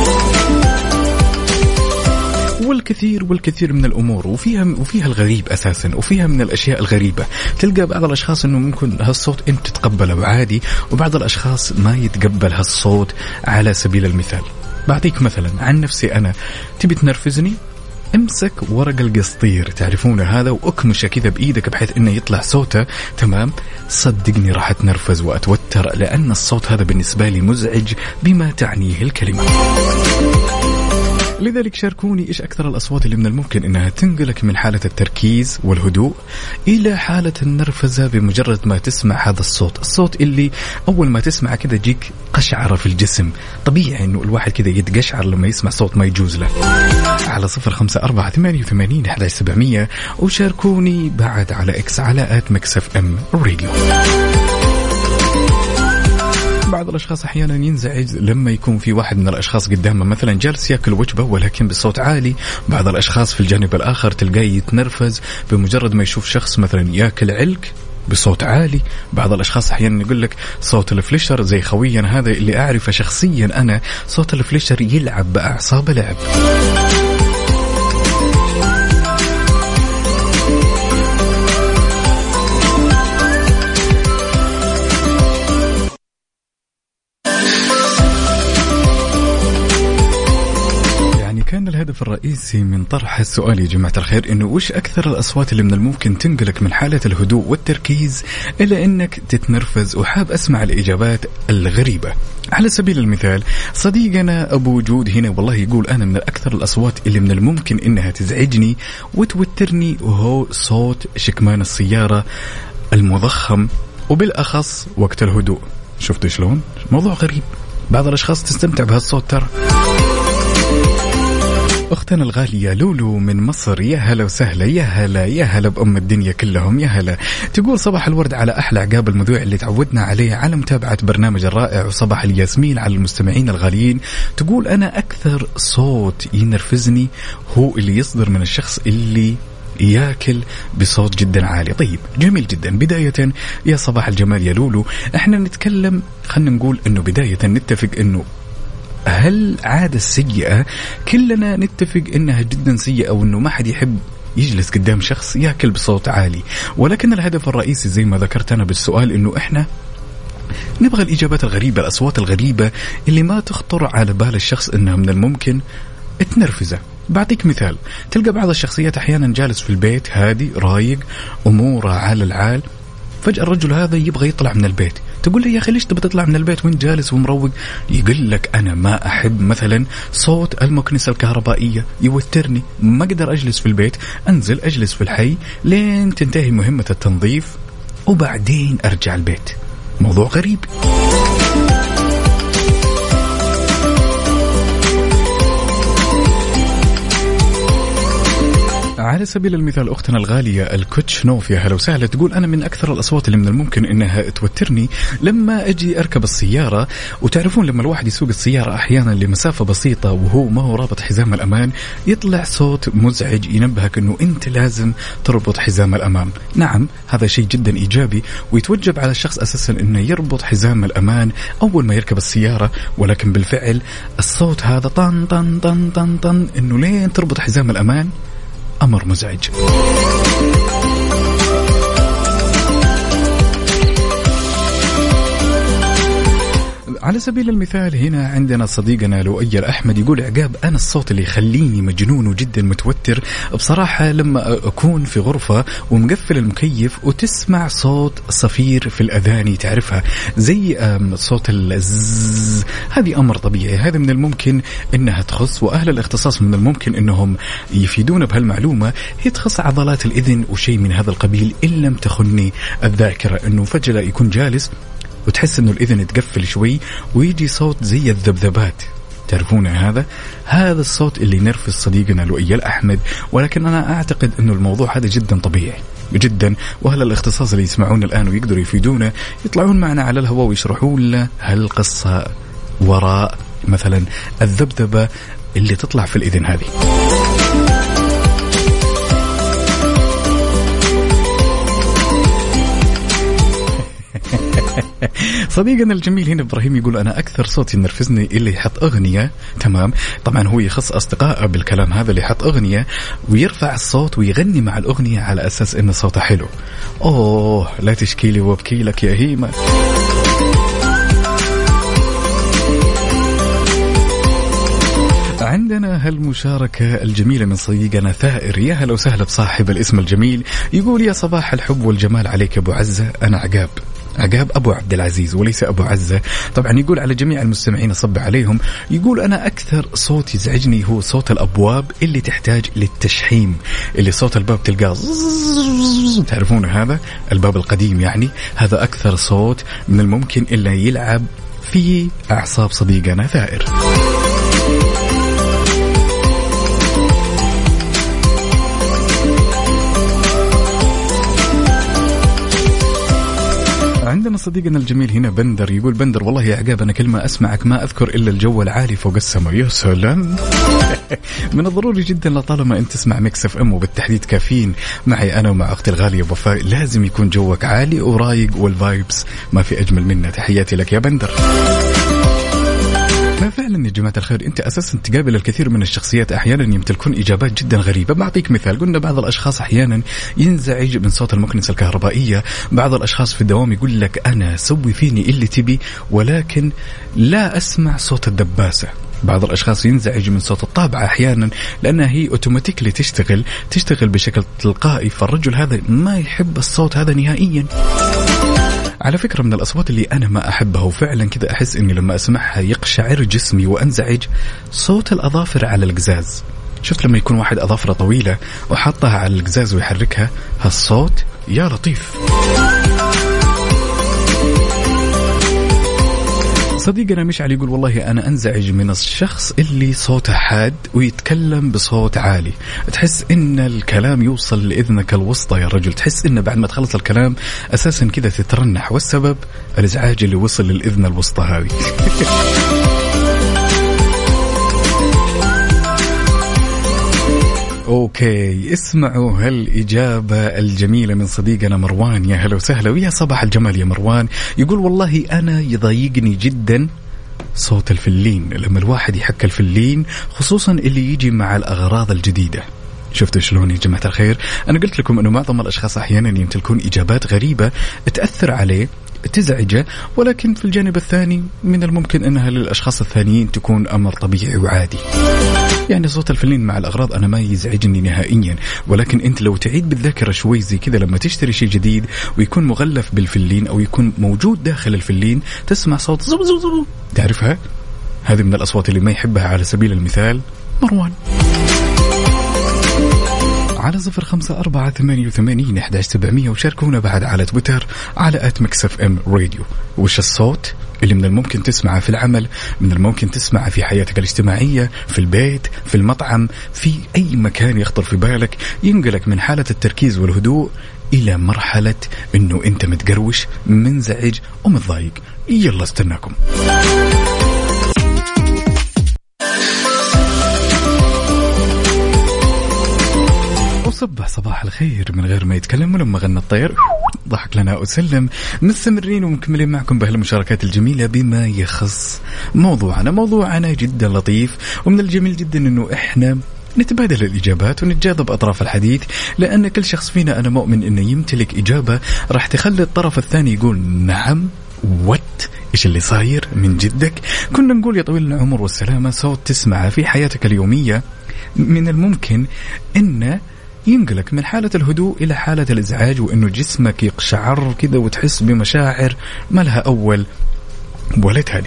والكثير من الأمور، وفيها الغريب أساسا، وفيها من الأشياء الغريبة. تلقى بعض الأشخاص أنه ممكن هالصوت أنت تتقبله عادي، وبعض الأشخاص ما يتقبل هالصوت. على سبيل المثال بعطيك مثلا عن نفسي أنا، تبي تنرفزني؟ امسك ورق القسطير، تعرفون هذا، واكمشه كذا بإيدك بحيث إنه يطلع صوته، تمام؟ صدقني راح أتنرفز وأتوتر، لأن الصوت هذا بالنسبة لي مزعج بما تعنيه الكلمة. لذلك شاركوني إيش أكثر الأصوات اللي من الممكن إنها تنقلك من حالة التركيز والهدوء إلى حالة النرفزة بمجرد ما تسمع هذا الصوت. الصوت اللي أول ما تسمع كذا يجيك قشعرة في الجسم. طبيعي إنه الواحد كذا يتقشعر لما يسمع صوت ما يجوز له. على 0548811700. وشاركوني بعد على إكس على @mixfm راديو. بعض الأشخاص أحيانا ينزعج لما يكون في واحد من الأشخاص قدامه مثلا جالس يأكل وجبة ولكن بصوت عالي. بعض الأشخاص في الجانب الآخر تلقاه يتنرفز بمجرد ما يشوف شخص مثلا يأكل علك بصوت عالي. بعض الأشخاص أحيانا يقول لك صوت الفليشر، زي خويا هذا اللي أعرفه شخصيا أنا، صوت الفليشر يلعب بأعصاب لعب. كان الهدف الرئيسي من طرح السؤال يا جماعة الخير إنه وش أكثر الأصوات اللي من الممكن تنقلك من حالة الهدوء والتركيز إلى إنك تتنرفز، وحاب أسمع الإجابات الغريبة. على سبيل المثال صديقنا أبو جود هنا والله يقول أنا من أكثر الأصوات اللي من الممكن إنها تزعجني وتوترني وهو صوت شكمان السيارة المضخم وبالأخص وقت الهدوء. شفتوا شلون؟ موضوع غريب، بعض الأشخاص تستمتع بهالصوت ترى. أختنا الغالية لولو من مصر، يا هلا وسهلا، يا هلا يا هلا بأم الدنيا كلهم، يا هلا. تقول صباح الورد على أحلى عقاب المذيع اللي تعودنا عليه على متابعة برنامج الرائع، وصباح الياسمين على المستمعين الغاليين. تقول أنا أكثر صوت ينرفزني هو اللي يصدر من الشخص اللي ياكل بصوت جدا عالي. طيب جميل جدا. بداية يا صباح الجمال يا لولو، احنا نتكلم، خلنا نقول انه بداية نتفق انه هل عادة سيئة؟ كلنا نتفق انها جدا سيئة، او انه ما حد يحب يجلس قدام شخص ياكل بصوت عالي. ولكن الهدف الرئيسي زي ما ذكرت انا بالسؤال انه احنا نبغى الاجابات الغريبة، الاصوات الغريبة اللي ما تخطر على بال الشخص انها من الممكن تنرفزه. بعطيك مثال، تلقى بعض الشخصيات أحيانا جالس في البيت هادي رايق أموره على العال، فجأة الرجل هذا يبغى يطلع من البيت، تقول لي يا أخي ليش تبغى تطلع من البيت وانت جالس ومروق؟ يقول لك أنا ما أحب مثلا صوت المكنسة الكهربائية يوترني، ما أقدر أجلس في البيت، أنزل أجلس في الحي لين تنتهي مهمة التنظيف وبعدين أرجع البيت. موضوع غريب. على سبيل المثال أختنا الغالية الكوتش نوف، يا هلا وسهلا، تقول أنا من أكثر الأصوات اللي من الممكن إنها توترني لما أجي أركب السيارة. وتعرفون لما الواحد يسوق السيارة أحيانا لمسافة بسيطة وهو ما هو رابط حزام الأمان، يطلع صوت مزعج ينبهك إنه أنت لازم تربط حزام الأمان. نعم هذا شيء جدا إيجابي، ويتوجب على الشخص أساسا إنه يربط حزام الأمان أول ما يركب السيارة، ولكن بالفعل الصوت هذا طن طن طن طن طن إنه لين تربط حزام الأمان أمر مزعج. على سبيل المثال هنا عندنا صديقنا لؤي الأحمد، يقول عقاب أنا الصوت اللي يخليني مجنون وجدا متوتر بصراحة لما أكون في غرفة ومقفل المكيف وتسمع صوت صفير في الأذاني، تعرفها زي صوت الزز، هذه أمر طبيعي، هذا من الممكن إنها تخص، وأهل الاختصاص من الممكن إنهم يفيدون بهالمعلومة، هي تخص عضلات الإذن وشيء من هذا القبيل إن لم تخني الذاكرة، إنه فجأة يكون جالس وتحس إنه الإذن تقفل شوي ويجي صوت زي الذبذبات، تعرفون هذا الصوت اللي ينرفز صديقنا لؤي الأحمد. ولكن أنا أعتقد إنه الموضوع هذا جدا طبيعي جدا، وأهل الاختصاص اللي يسمعون الآن ويقدروا يفيدونا يطلعون معنا على الهواء ويشرحون لنا هالقصة وراء مثلا الذبذبة اللي تطلع في الإذن هذه. صديقنا الجميل هنا إبراهيم يقول أنا أكثر صوت ينرفزني اللي يحط أغنية، تمام طبعا هو يخص أصدقائه بالكلام هذا، اللي يحط أغنية ويرفع الصوت ويغني مع الأغنية على أساس إن صوته حلو. أوه لا تشكيلي وابكي لك يا هيمة. عندنا هالمشاركة الجميلة من صديقنا ثائر، يا هلا وسهلا بصاحب الاسم الجميل، يقول يا صباح الحب والجمال عليك أبو عزة، أنا عقاب أبو عبد العزيز وليس أبو عزة. طبعا يقول على جميع المستمعين أصب عليهم، يقول أنا أكثر صوت يزعجني هو صوت الأبواب اللي تحتاج للتشحيم، اللي صوت الباب تلقاه تعرفون هذا الباب القديم، يعني هذا أكثر صوت من الممكن إلا يلعب في أعصاب صديقنا ثائر. عندنا صديقنا الجميل هنا بندر، يقول بندر والله يا عقاب أنا كل ما أسمعك ما أذكر إلا الجو العالي فوق السماء. يا سلام. من الضروري جدا لطالما أنت تسمع ميكس اف ام وبالتحديد كافيين معي أنا ومع أختي الغالية وفاء، لازم يكون جوك عالي ورايق والفايبس ما في أجمل منها. تحياتي لك يا بندر. فعلا يا جماعة الخير أنت أساسا تقابل الكثير من الشخصيات أحيانا يمتلكون إجابات جدا غريبة. بعطيك مثال، قلنا بعض الأشخاص أحيانا ينزعج من صوت المكنسة الكهربائية، بعض الأشخاص في الدوام يقول لك أنا سوي فيني اللي تبي ولكن لا أسمع صوت الدباسة، بعض الأشخاص ينزعج من صوت الطابعة أحيانا لأنها هي أوتوماتيكلي تشتغل بشكل تلقائي، فالرجل هذا ما يحب الصوت هذا نهائيا. على فكرة من الأصوات اللي أنا ما أحبها وفعلا كذا أحس إني لما أسمعها يقشعر جسمي وأنزعج، صوت الأظافر على القزاز. شفت لما يكون واحد أظافره طويلة وحطها على القزاز ويحركها، هالصوت يا لطيف. صديقنا مشعل يقول والله أنا أنزعج من الشخص اللي صوته حاد ويتكلم بصوت عالي، تحس إن الكلام يوصل لإذنك الوسطى يا رجل، تحس إن بعد ما تخلص الكلام أساسا كذا تترنح، والسبب الإزعاج اللي وصل للإذن الوسطى هذه. أوكي، اسمعوا هالإجابة الجميلة من صديقنا مروان. يا هلا وسهلا ويا صباح الجمال يا مروان. يقول والله أنا يضايقني جدا صوت الفلين، لما الواحد يحك الفلين خصوصا اللي يجي مع الأغراض الجديدة. شفتوا شلون يا جماعة الخير؟ أنا قلت لكم أنه معظم الأشخاص أحيانا يمتلكون إجابات غريبة تأثر عليه تزعجه، ولكن في الجانب الثاني من الممكن أنها للأشخاص الثانيين تكون أمر طبيعي وعادي. يعني صوت الفلين مع الأغراض أنا ما يزعجني نهائيا، ولكن أنت لو تعيد بالذاكرة شوي زي كذا لما تشتري شيء جديد ويكون مغلف بالفلين أو يكون موجود داخل الفلين تسمع صوت زو زو زو، تعرفها؟ هذه من الأصوات اللي ما يحبها على سبيل المثال مروان. على 0548811700 وشاركونا بعد على تويتر على @mixfmradio. وش الصوت اللي من الممكن تسمعه في العمل، من الممكن تسمعه في حياتك الاجتماعية، في البيت، في المطعم، في أي مكان يخطر في بالك، ينقلك من حالة التركيز والهدوء إلى مرحلة إنه أنت متقروش منزعج ومتضايق. يلا استناكم. وصبح صباح الخير من غير ما يتكلم، ولما غنى الطير ضحك لنا أسلم. مستمرين ومكملين معكم بهالمشاركات الجميلة بما يخص موضوعنا جدا لطيف، ومن الجميل جدا أنه إحنا نتبادل الإجابات ونتجاذب أطراف الحديث، لأن كل شخص فينا أنا مؤمن أنه يمتلك إجابة راح تخلي الطرف الثاني يقول نعم إيش اللي صاير من جدك. كنا نقول يا طويل العمر والسلامة صوت تسمعه في حياتك اليومية من الممكن أنه ينقلك من حالة الهدوء إلى حالة الإزعاج، وإنه جسمك يقشعر كده وتحس بمشاعر ما لها أول ولا تالي.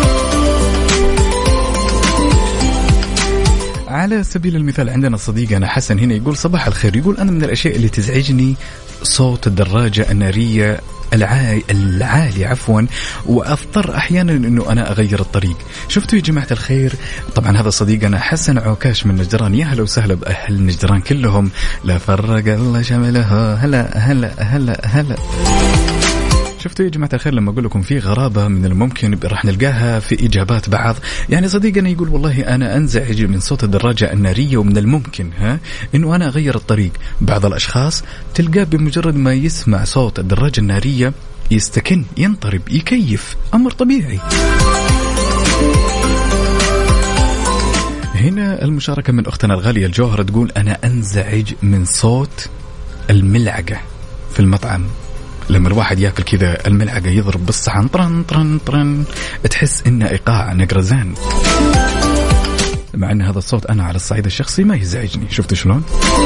على سبيل المثال عندنا صديقنا حسن هنا يقول صباح الخير، يقول أنا من الأشياء اللي تزعجني صوت الدراجة النارية العالي وأضطر أحيانا أنه أنا أغير الطريق. شفتوا يا جماعة الخير؟ طبعا هذا صديقنا حسن عكاش من نجران. يا هلا وسهلا بأهل نجران كلهم، لا فرق الله شمله. هلا هلا هلا هلا. شفتوا يا جماعة الخير لما أقول لكم في غرابة من الممكن راح نلقاها في إجابات بعض. يعني صديقنا يقول والله أنا أنزعج من صوت الدراجة النارية، ومن الممكن إنه أنا أغير الطريق. بعض الأشخاص تلقاه بمجرد ما يسمع صوت الدراجة النارية يستكن، ينطرب، يكيف، أمر طبيعي. هنا المشاركة من أختنا الغالية الجوهرة تقول أنا أنزعج من صوت الملعقة في المطعم، لما الواحد يأكل كذا الملعقة يضرب بالصحن طرن طرن طرن، تحس إنه إيقاع نقرزان، مع أن هذا الصوت أنا على الصعيد الشخصي ما يزعجني. شفتوا شلون؟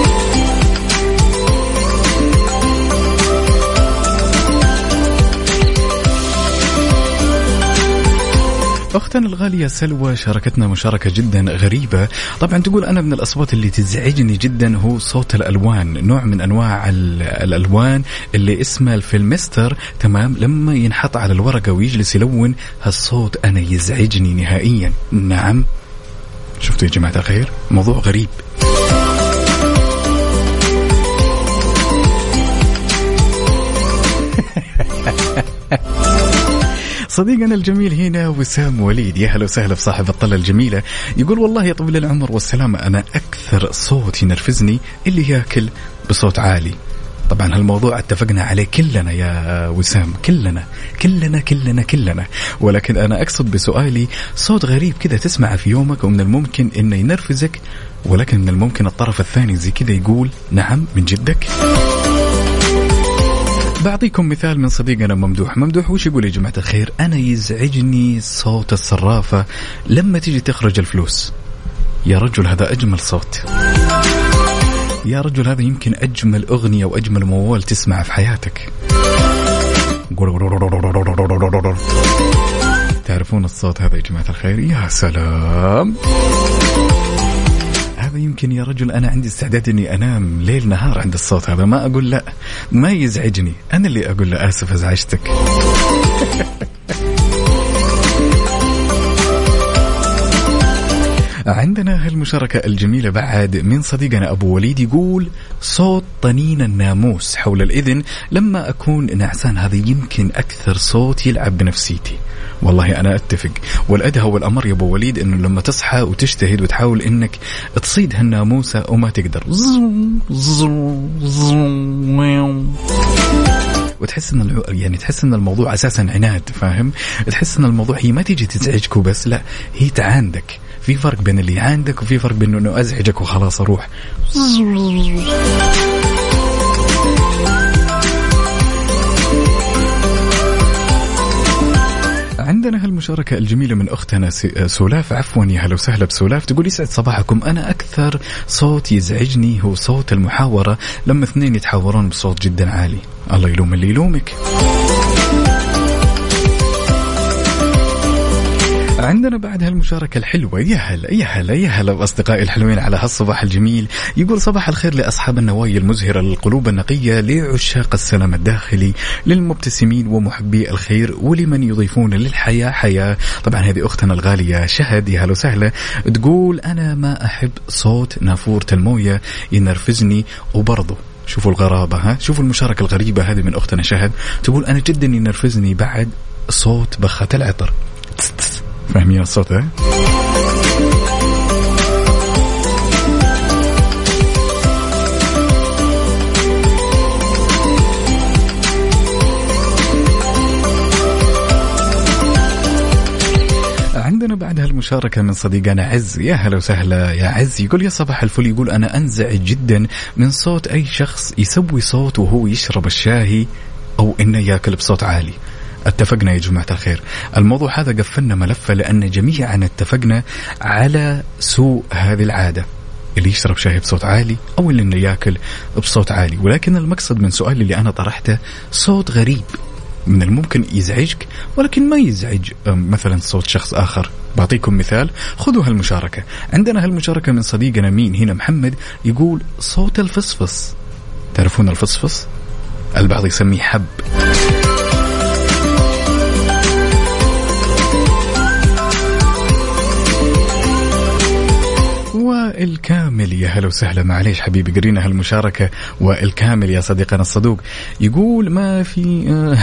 أختنا الغالية سلوى شاركتنا مشاركة جدا غريبة. طبعا تقول أنا من الأصوات اللي تزعجني جدا هو صوت الألوان، نوع من أنواع الألوان اللي اسمه الفيلمستر، تمام، لما ينحط على الورقة ويجلس يلون، هالصوت أنا يزعجني نهائيا. نعم، شفتوا يا جماعة الخير؟ موضوع غريب. صديقنا الجميل هنا وسام وليد، يا هلا وسهلا بصاحب الطلة الجميلة، يقول والله يا طويل العمر والسلامة أنا أكثر صوت ينرفزني اللي يأكل بصوت عالي. طبعا هالموضوع اتفقنا عليه كلنا يا وسام، كلنا، ولكن أنا أقصد بسؤالي صوت غريب كذا تسمعه في يومك ومن الممكن إنه ينرفزك، ولكن من الممكن الطرف الثاني زي كذا يقول نعم من جدك. بعطيكم مثال من صديقنا ممدوح وش يقول يا جماعة الخير؟ أنا يزعجني صوت الصرافة لما تيجي تخرج الفلوس. يا رجل هذا أجمل صوت، يا رجل هذا يمكن أجمل أغنية وأجمل موال تسمع في حياتك. تعرفون الصوت هذا يا جماعة الخير؟ يا سلام، هذا يمكن يا رجل أنا عندي استعداد أني أنام ليل نهار عند الصوت هذا، ما أقول لا ما يزعجني، أنا اللي أقول له آسف أزعجتك. عندنا هالمشاركة الجميلة بعد من صديقنا أبو وليد، يقول صوت طنين الناموس حول الإذن لما أكون نعسان، هذا يمكن أكثر صوت يلعب بنفسيتي. والله أنا أتفق، والأدهى والأمر يا أبو وليد إنه لما تصحى وتجتهد وتحاول إنك تصيد هالناموسة وما تقدر وتحس إن يعني تحس إن الموضوع أساسا عناد، فاهم؟ تحس إن الموضوع هي ما تيجي تزعجك وبس، لا هي تعاندك. في فرق بين اللي عندك وفي فرق بين إنه أزعجك وخلاص أروح. عندنا هالمشاركة الجميلة من أختنا سولاف، عفوا يا هلا وسهلا بسولاف، تقول يسعد صباحكم. أنا أكثر صوت يزعجني هو صوت المحاورة، لما اثنين يتحاورون بصوت جدا عالي. الله يلوم اللي يلومك. عندنا بعد هالمشاركة الحلوة، يا هلا يا هلا يا هلا بأصدقائي الحلوين على هالصباح الجميل. يقول صباح الخير لأصحاب النوايا المزهرة، للقلوب النقية، لعشاق السلام الداخلي، للمبتسمين ومحبي الخير، ولمن يضيفون للحياة حياة. طبعا هذه أختنا الغالية شهد، يا هلا وسهلا، تقول أنا ما أحب صوت نافورة الموية، ينرفزني. وبرضه شوفوا الغرابة، ها شوفوا المشاركة الغريبة هذه من أختنا شهد، تقول أنا جدا ينرفزني بعد صوت بخة العطر. فاهمين الصوت ده؟ عندنا بعد هالمشاركة من صديقنا عز، يا هلا وسهلا يا عز، يقول يا صباح الفل، يقول أنا أنزعج جدا من صوت أي شخص يسوي صوت وهو يشرب الشاي أو إنه يأكل بصوت عالي. اتفقنا يا جماعة الخير، الموضوع هذا قفلنا ملفه، لأن جميعا اتفقنا على سوء هذه العادة، اللي يشرب شاي بصوت عالي أو اللي يأكل بصوت عالي. ولكن المقصد من سؤالي اللي أنا طرحته، صوت غريب من الممكن يزعجك ولكن ما يزعج مثلا صوت شخص آخر. بعطيكم مثال، خذوا هالمشاركة. عندنا هالمشاركة من صديقنا مين هنا محمد، يقول صوت الفصفص. تعرفون الفصفص؟ البعض يسميه حب. والكامل، يا هلا وسهلا، معليش حبيبي قرينا هالمشاركة. والكامل يا صديقنا الصدوق يقول ما في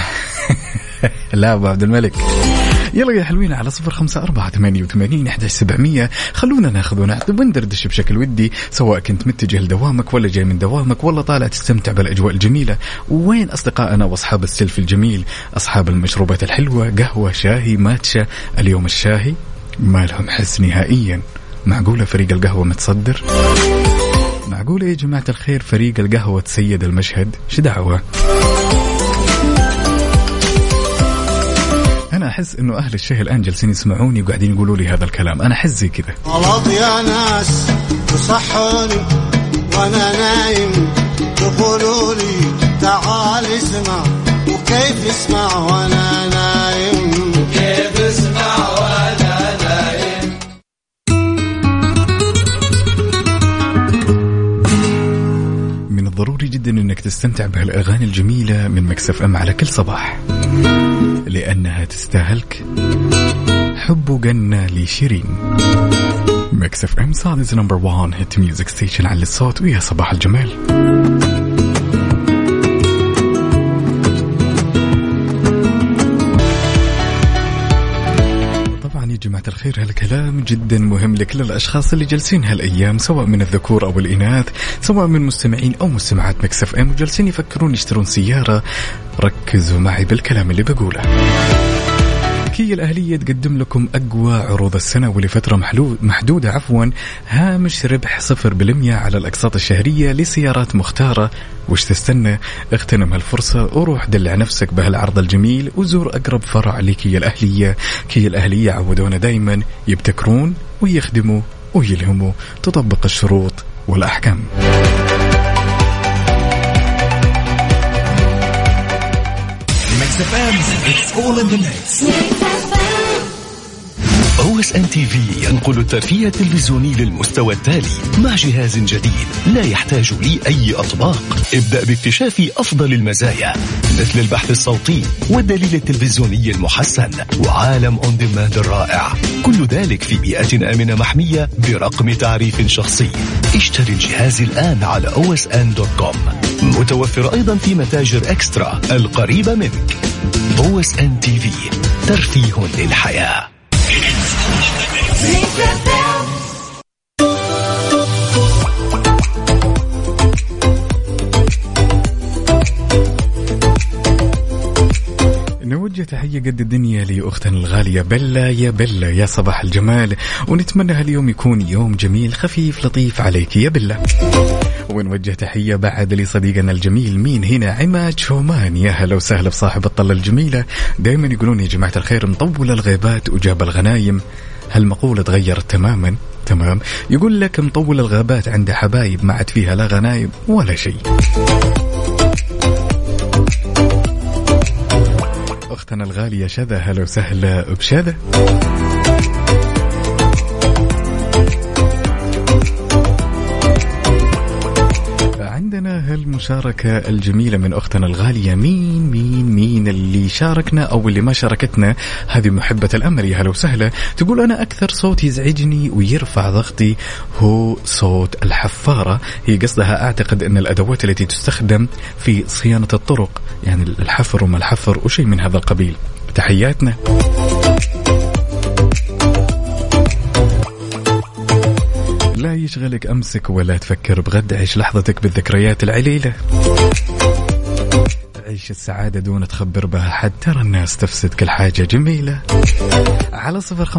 لا أبو عبد الملك. يلا يا حلوين على 0548811700 خلونا ناخذ ونعطي وندردش بشكل ودي، سواء كنت متجه لدوامك ولا جاي من دوامك ولا طالع تستمتع بالأجواء الجميلة. وين أصدقائنا وأصحاب السلف الجميل، أصحاب المشروبات الحلوة، قهوة، شاهي، ماتشا؟ اليوم الشاهي ما لهم حس نهائيا. معقولة فريق القهوة متصدر؟ معقولة يا جماعة الخير فريق القهوة تسيد المشهد؟ شو دعوة؟ أنا أحس إنه أهل الشاي الآن جالسين يسمعوني وقاعدين يقولوا لي هذا الكلام، أنا أحس زي كذا. غلط يا ناس تصحوني وأنا نايم، تقولوا لي تعال اسمع، وكيف اسمع وأنا نايم، كيف اسمع وأنا نايم. من الضروري جدا إنك تستمتع بهالأغاني الجميلة من ميكس اف ام على كل صباح، لأنها تستاهلك. حب جنة لشيرين. ميكس اف ام صادز نمبر 1 هيت ميوزك ستيشن على الصوت، ويا صباح الجمال. يا جماعة الخير هالكلام جدا مهم لكل الأشخاص اللي جالسين هالأيام، سواء من الذكور أو الإناث، سواء من مستمعين أو مستمعات ميكس اف ام وجالسين يفكرون يشترون سيارة. ركزوا معي بالكلام اللي بقوله. كيا الأهلية تقدم لكم أقوى عروض السنة ولفترة محدودة هامش ربح 0% على الأقساط الشهرية لسيارات مختارة. وش تستنى؟ اغتنم هالفرصة وروح دلع نفسك بهالعرض الجميل وزور أقرب فرع لكيا الأهلية. كيا الأهلية عودونا دايما يبتكرون ويخدموا ويلهموا، تطبق الشروط والأحكام. OSNTV ينقل الترفيه التلفزيوني للمستوى التالي مع جهاز جديد لا يحتاج لأي أطباق. ابدأ باكتشاف أفضل المزايا مثل البحث الصوتي والدليل التلفزيوني المحسن وعالم أون ديماند الرائع، كل ذلك في بيئة آمنة محمية برقم تعريف شخصي. اشتري الجهاز الآن على osn.com. متوفر أيضا في متاجر إكسترا القريبة منك. OSNTV، ترفيه للحياة. نوجه تحية قد الدنيا لأختنا الغالية بلا. يا بلا يا صباح الجمال، ونتمنى هاليوم يكون يوم جميل خفيف لطيف عليك يا بلا. ونوجه تحية بعد لصديقنا الجميل مين هنا، عماد شومان. يا هلا وسهلا بصاحب الطلة الجميلة. دائما يقولون يا جماعة الخير مطول الغيبات وجاب الغنايم. هالمقولة تغيرت تماما. تمام، يقول لك مطول الغابات عند حبايب ما عاد فيها لا غنايم ولا شيء. أختنا الغالية شذا، هلا وسهلا بشذا. عندنا هالمشاركة الجميلة من أختنا الغالية مين اللي شاركنا أو اللي ما شاركتنا. هذه محبة الأمر، يا هلا وسهلا. تقول أنا أكثر صوت يزعجني ويرفع ضغطي هو صوت الحفارة. هي قصدها أعتقد أن الأدوات التي تستخدم في صيانة الطرق، يعني الحفر وما الحفر وشيء من هذا القبيل. تحياتنا. لا يشغلك أمسك ولا تفكر بغد، عيش لحظتك بالذكريات العليلة، عيش السعادة دون تخبر بها حد، ترى الناس تفسد كل حاجة جميلة. على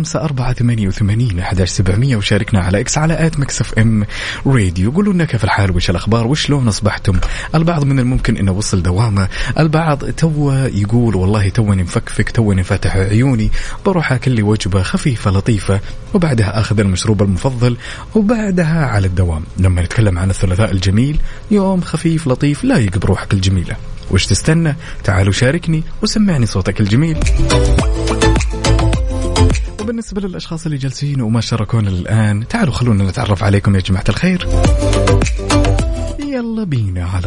0548811700 وشاركنا على إكس على @mixfm راديو. قولوا لنا كيف الحال، وش الأخبار، وشلون أصبحتم. البعض من الممكن إنه وصل دوامه، البعض توا يقول والله توني مفكفك، توني فاتح عيوني، بروح أكل لي وجبة خفيفة لطيفة وبعدها أخذ المشروب المفضل وبعدها على الدوام. لما نتكلم عن الثلاثاء الجميل، يوم خفيف لطيف لايق بروحك الجميلة. وش تستنى؟ تعالوا شاركني وسمعني صوتك الجميل. وبالنسبة للأشخاص اللي جالسين وما شاركونا الآن، تعالوا خلونا نتعرف عليكم يا جماعة الخير. يلا بينا على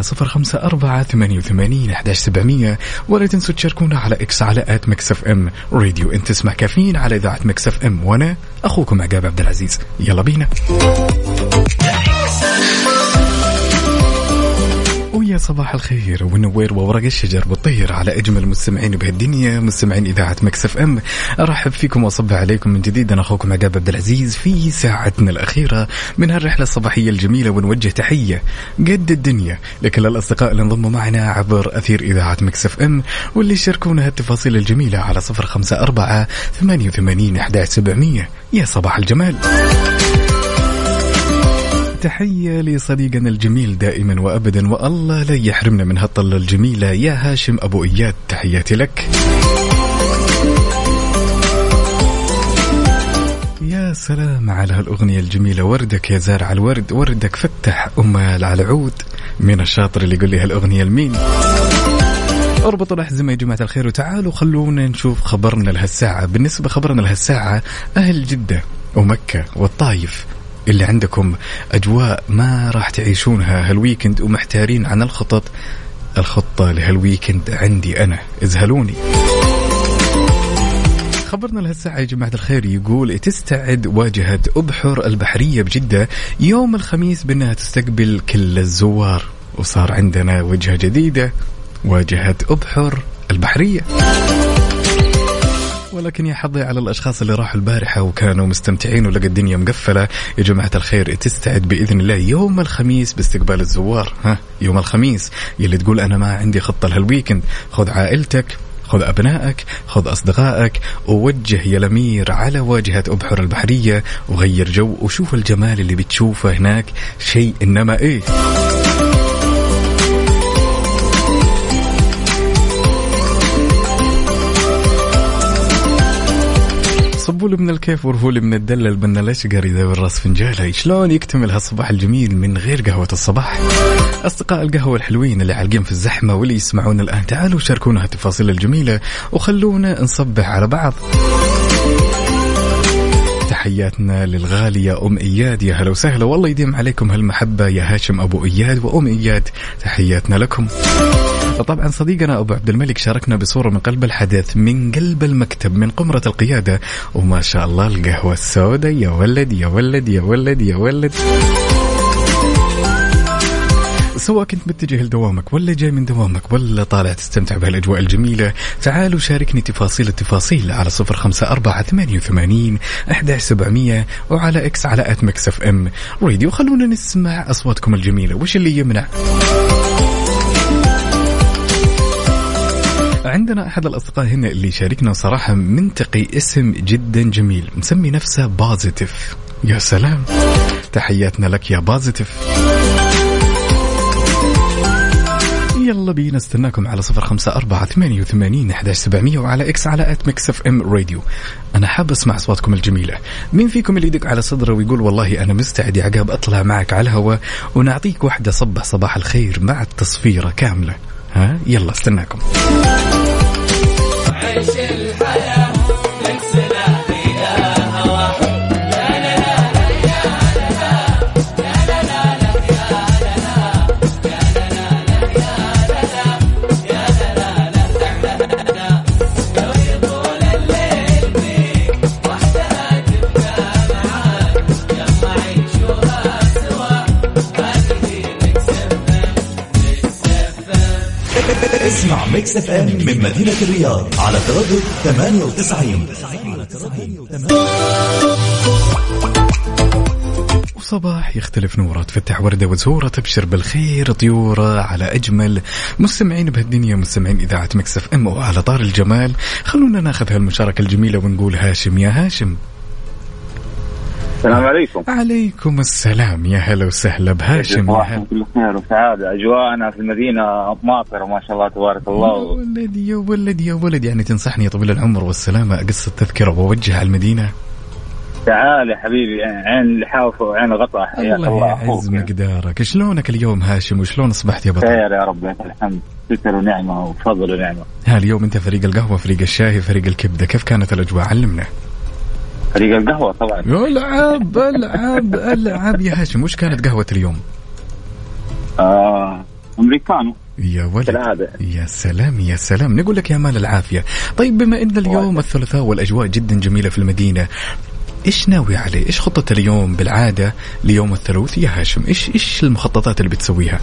0548811700. ولا تنسوا تشاركونا على إكس على @mixfm راديو. انت تسمع كافيين على إذاعة ميكس اف ام، وانا أخوكم عقاب عبد العزيز. يلا بينا. ويا صباح الخير والنوير وورق الشجر بالطير على أجمل مستمعين بهالدنيا، مستمعين إذاعة ميكس اف ام. أرحب فيكم وأصبح عليكم من جديد. أنا أخوكم عقاب عبد العزيز في ساعتنا الأخيرة من هالرحلة الصباحية الجميلة. ونوجه تحية قد الدنيا لكل الأصدقاء اللي انضموا معنا عبر أثير إذاعة ميكس اف ام، واللي شاركونا هالتفاصيل الجميلة على 0548811700. يا صباح الجمال. تحية لصديقنا الجميل دائما وأبدا، والله لا يحرمنا من هالطلة الجميلة، يا هاشم أبو إياد. تحياتي لك. يا سلام على هالأغنية الجميلة، وردك يا زارع الورد، وردك فتح أمال على عود. من الشاطر اللي يقول لي هالأغنية لمين؟ اربطوا الأحزمة يا جماعة الخير وتعالوا خلونا نشوف خبرنا لهالساعة. بالنسبة خبرنا لهالساعة، أهل جدة ومكة والطايف اللي عندكم أجواء ما راح تعيشونها هالويكند ومحتارين عن الخطة لهالويكند، عندي أنا، ازهلوني. خبرنا لهالساعة يا جماعة الخير يقول تستعد واجهة أبحر البحرية بجدة يوم الخميس بأنها تستقبل كل الزوار. وصار عندنا وجهة جديدة، واجهة أبحر البحرية. ولكن يا حظي على الأشخاص اللي راحوا البارحة وكانوا مستمتعين ولقى الدنيا مقفلة. يا جماعة الخير تستعد بإذن الله يوم الخميس باستقبال الزوار. يوم الخميس يلي تقول أنا ما عندي خطة لهالويكند، خذ عائلتك، خذ أبنائك، خذ أصدقائك، ووجه يا الأمير على واجهة أبحر البحرية وغير جو وشوف الجمال اللي بتشوفه هناك، شيء إنما إيه. صبوا لي من الكيف ورفوا لي من الدلة البنا الأشقر إذا بالراس فنجالة. شلون يكتمل هالصباح الجميل من غير قهوة الصباح؟ أصدقاء القهوة الحلوين اللي عالقين في الزحمة واللي يسمعون الآن، تعالوا شاركونا هالتفاصيل الجميلة وخلونا نصبح على بعض. تحياتنا للغالية أم إياد، يا هلا وسهلا، والله يديم عليكم هالمحبة يا هاشم أبو إياد وأم إياد، تحياتنا لكم. طبعا صديقنا أبو عبد الملك شاركنا بصورة من قلب الحدث، من قلب المكتب، من قمرة القيادة، وما شاء الله القهوة السوداء، يا ولد يا ولد يا ولد يا ولد. سواء كنت متجه لدوامك ولا جاي من دوامك ولا طالع تستمتع بهالأجواء الجميلة، تعالوا شاركني التفاصيل على 0548811700 وعلى إكس على @mixfm راديو. خلونا نسمع أصواتكم الجميلة. وش اللي يمنع؟ عندنا أحد الأصدقاء هنا اللي شاركنا صراحة منتقي اسم جدا جميل، مسمي نفسه بازيتيف. يا سلام، تحياتنا لك يا بازيتيف. يلا بينا استناكم على 0548811700 وعلى إكس على @mixfm راديو. أنا حاب أسمع أصواتكم الجميلة. مين فيكم اللي يدق على صدره ويقول والله أنا مستعد يا عقاب أطلع معك على الهواء ونعطيك واحدة صباح الخير مع التصفيرة كاملة؟ ها يلا استناكم. عيش الحياة من سلاحنا هوا. اسمع ميكس اف ام من مدينة الرياض على تردد 98. وصباح يختلف نوره، تفتح وردة وزهورة، تبشر بالخير طيورة على أجمل مستمعين بهالدنيا، مستمعين إذاعة ميكس اف ام. وعلى طار الجمال خلونا ناخذ هالمشاركة الجميلة ونقول هاشم يا هاشم. السلام عليكم. عليكم السلام، يا هلا وسهلا بهاشم. صباح كل خير وسعادة، أجواءنا في المدينة ماطرة ما شاء الله تبارك الله. يا ولد يا ولد يا ولد، يعني تنصحني يا طويل العمر والسلامة أقص التذكرة ووجه على المدينة؟ تعال يا حبيبي، عين لحافة وعين غطاء، حياك الله يعز مقدارك. شلونك اليوم هاشم وشلون أصبحت يا بطل؟ خير يا رب لك الحمد، شكر ونعمة وفضل ونعمة. اليوم أنت فريق القهوة، فريق الشاي، فريق الكبدة، كيف كانت الأجواء؟ علمنا. فريق القهوة طبعا. العب العب العب يا هاشم، وش كانت قهوة اليوم؟ أمريكانو. يا ولد يا سلام يا سلام، نقول لك يا مال العافية. طيب بما إن اليوم الثلاثاء والأجواء جدا جميلة في المدينة، إيش ناوي عليه؟ إيش خطة اليوم بالعادة ليوم الثلاث يا هاشم؟ إيش المخططات اللي بتسويها؟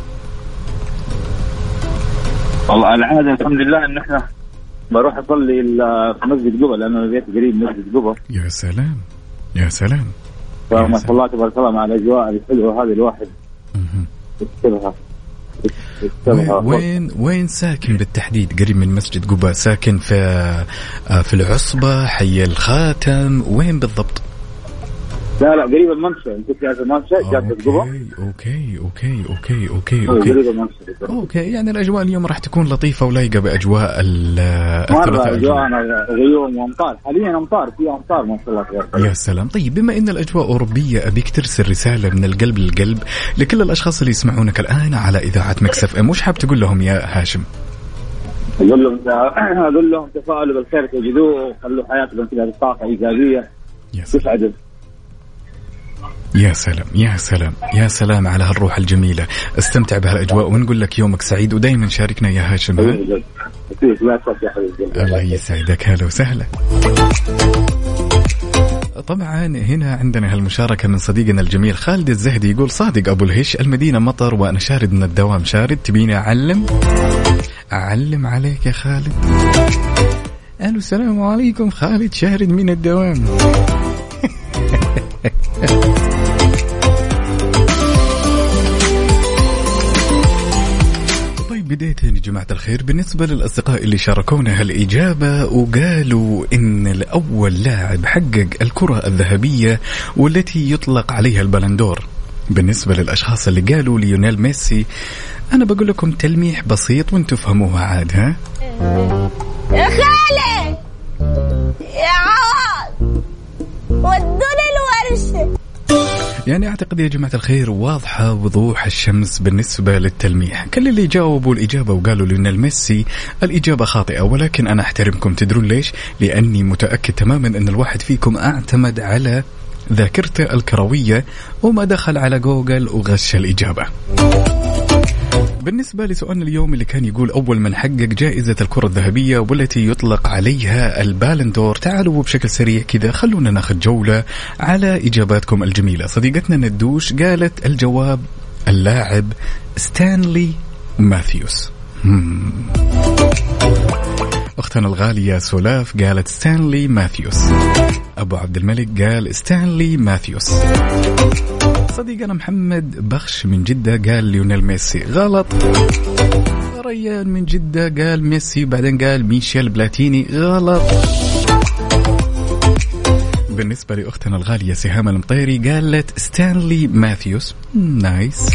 والله العادة الحمد لله إن إحنا بروح أصلي في مسجد قبة، لأنه البيت قريب مسجد قبة. يا سلام يا سلام، فما شاء الله تبارك الله مع الأجواء الحلوة هذه الواحد يكتبها. وين ساكن بالتحديد؟ قريب من مسجد قبة؟ ساكن في العصبة، حي الخاتم، وين بالضبط؟ لا قريب المنشأ، انت في المنشأ جادة قبة. اوكي يعني الاجواء اليوم راح تكون لطيفة ولايقة باجواء مرة اجواءنا غيوم وامطار، حاليا امطار، في امطار ما شاء الله. يا سلام. طيب بما ان الاجواء اوروبيه، ابيك ترسل رسالة من القلب للقلب لكل الاشخاص اللي يسمعونك الان على اذاعة ميكس اف ام، وش حاب تقول لهم يا هاشم؟ اقول لهم تفاؤلوا بالخير تجدوه، وخلوا حياتكم كذا بطاقة ايجابية تسعدوا. يا سلام يا سلام يا سلام على هالروح الجميلة. استمتع بهالأجواء ونقول لك يومك سعيد، ودايما شاركنا يا هاشم. الله يسعدك، هلا وسهلا. طبعا هنا عندنا هالمشاركة من صديقنا الجميل خالد الزهدي، يقول صادق أبو الهش، المدينة مطر وأنا شارد من الدوام. شارد تبيني أعلم عليك يا خالد. أهلا السلام عليكم خالد، شارد من الدوام. طيب بداية يا جماعة الخير، بالنسبة للأصدقاء اللي شاركونا هالإجابة وقالوا إن الأول لاعب حقق الكرة الذهبية والتي يطلق عليها البلندور، بالنسبة للأشخاص اللي قالوا ليونيل ميسي، أنا بقول لكم تلميح بسيط وانتم فهموها عاد. ها يا خالد يا عوض ودوني الورشة. يعني أعتقد يا جماعة الخير واضحة وضوح الشمس بالنسبة للتلميح. كل اللي جاوبوا الإجابة وقالوا ليونيل ميسي الإجابة خاطئة، ولكن أنا أحترمكم. تدرون ليش؟ لأني متأكد تماما أن الواحد فيكم اعتمد على ذاكرته الكروية وما دخل على جوجل وغش الإجابة. بالنسبة لسؤالنا اليوم اللي كان يقول أول من حقق جائزة الكرة الذهبية والتي يطلق عليها البالندور، تعالوا بشكل سريع كذا خلونا ناخذ جولة على إجاباتكم الجميلة. صديقتنا ندوش قالت الجواب اللاعب ستانلي ماثيوس. أختنا الغالية سولاف قالت ستانلي ماثيوس. أبو عبد الملك قال ستانلي ماثيوس. صديقنا محمد بخش من جدة قال ليونيل ميسي. غلط. ريان من جدة قال ميسي بعدين قال ميشيل بلاتيني. غلط. بالنسبة لأختنا الغالية سهام المطيري قالت ستانلي ماثيوس. نايس.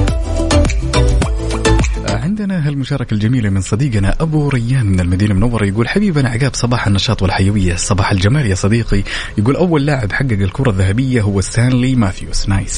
عندنا هالمشاركة الجميلة من صديقنا أبو ريان من المدينة المنورة، يقول حبيبنا عقاب صباح النشاط والحيوية، صباح الجمال يا صديقي. يقول أول لاعب حقق الكرة الذهبية هو ستانلي ماثيوس. نايس.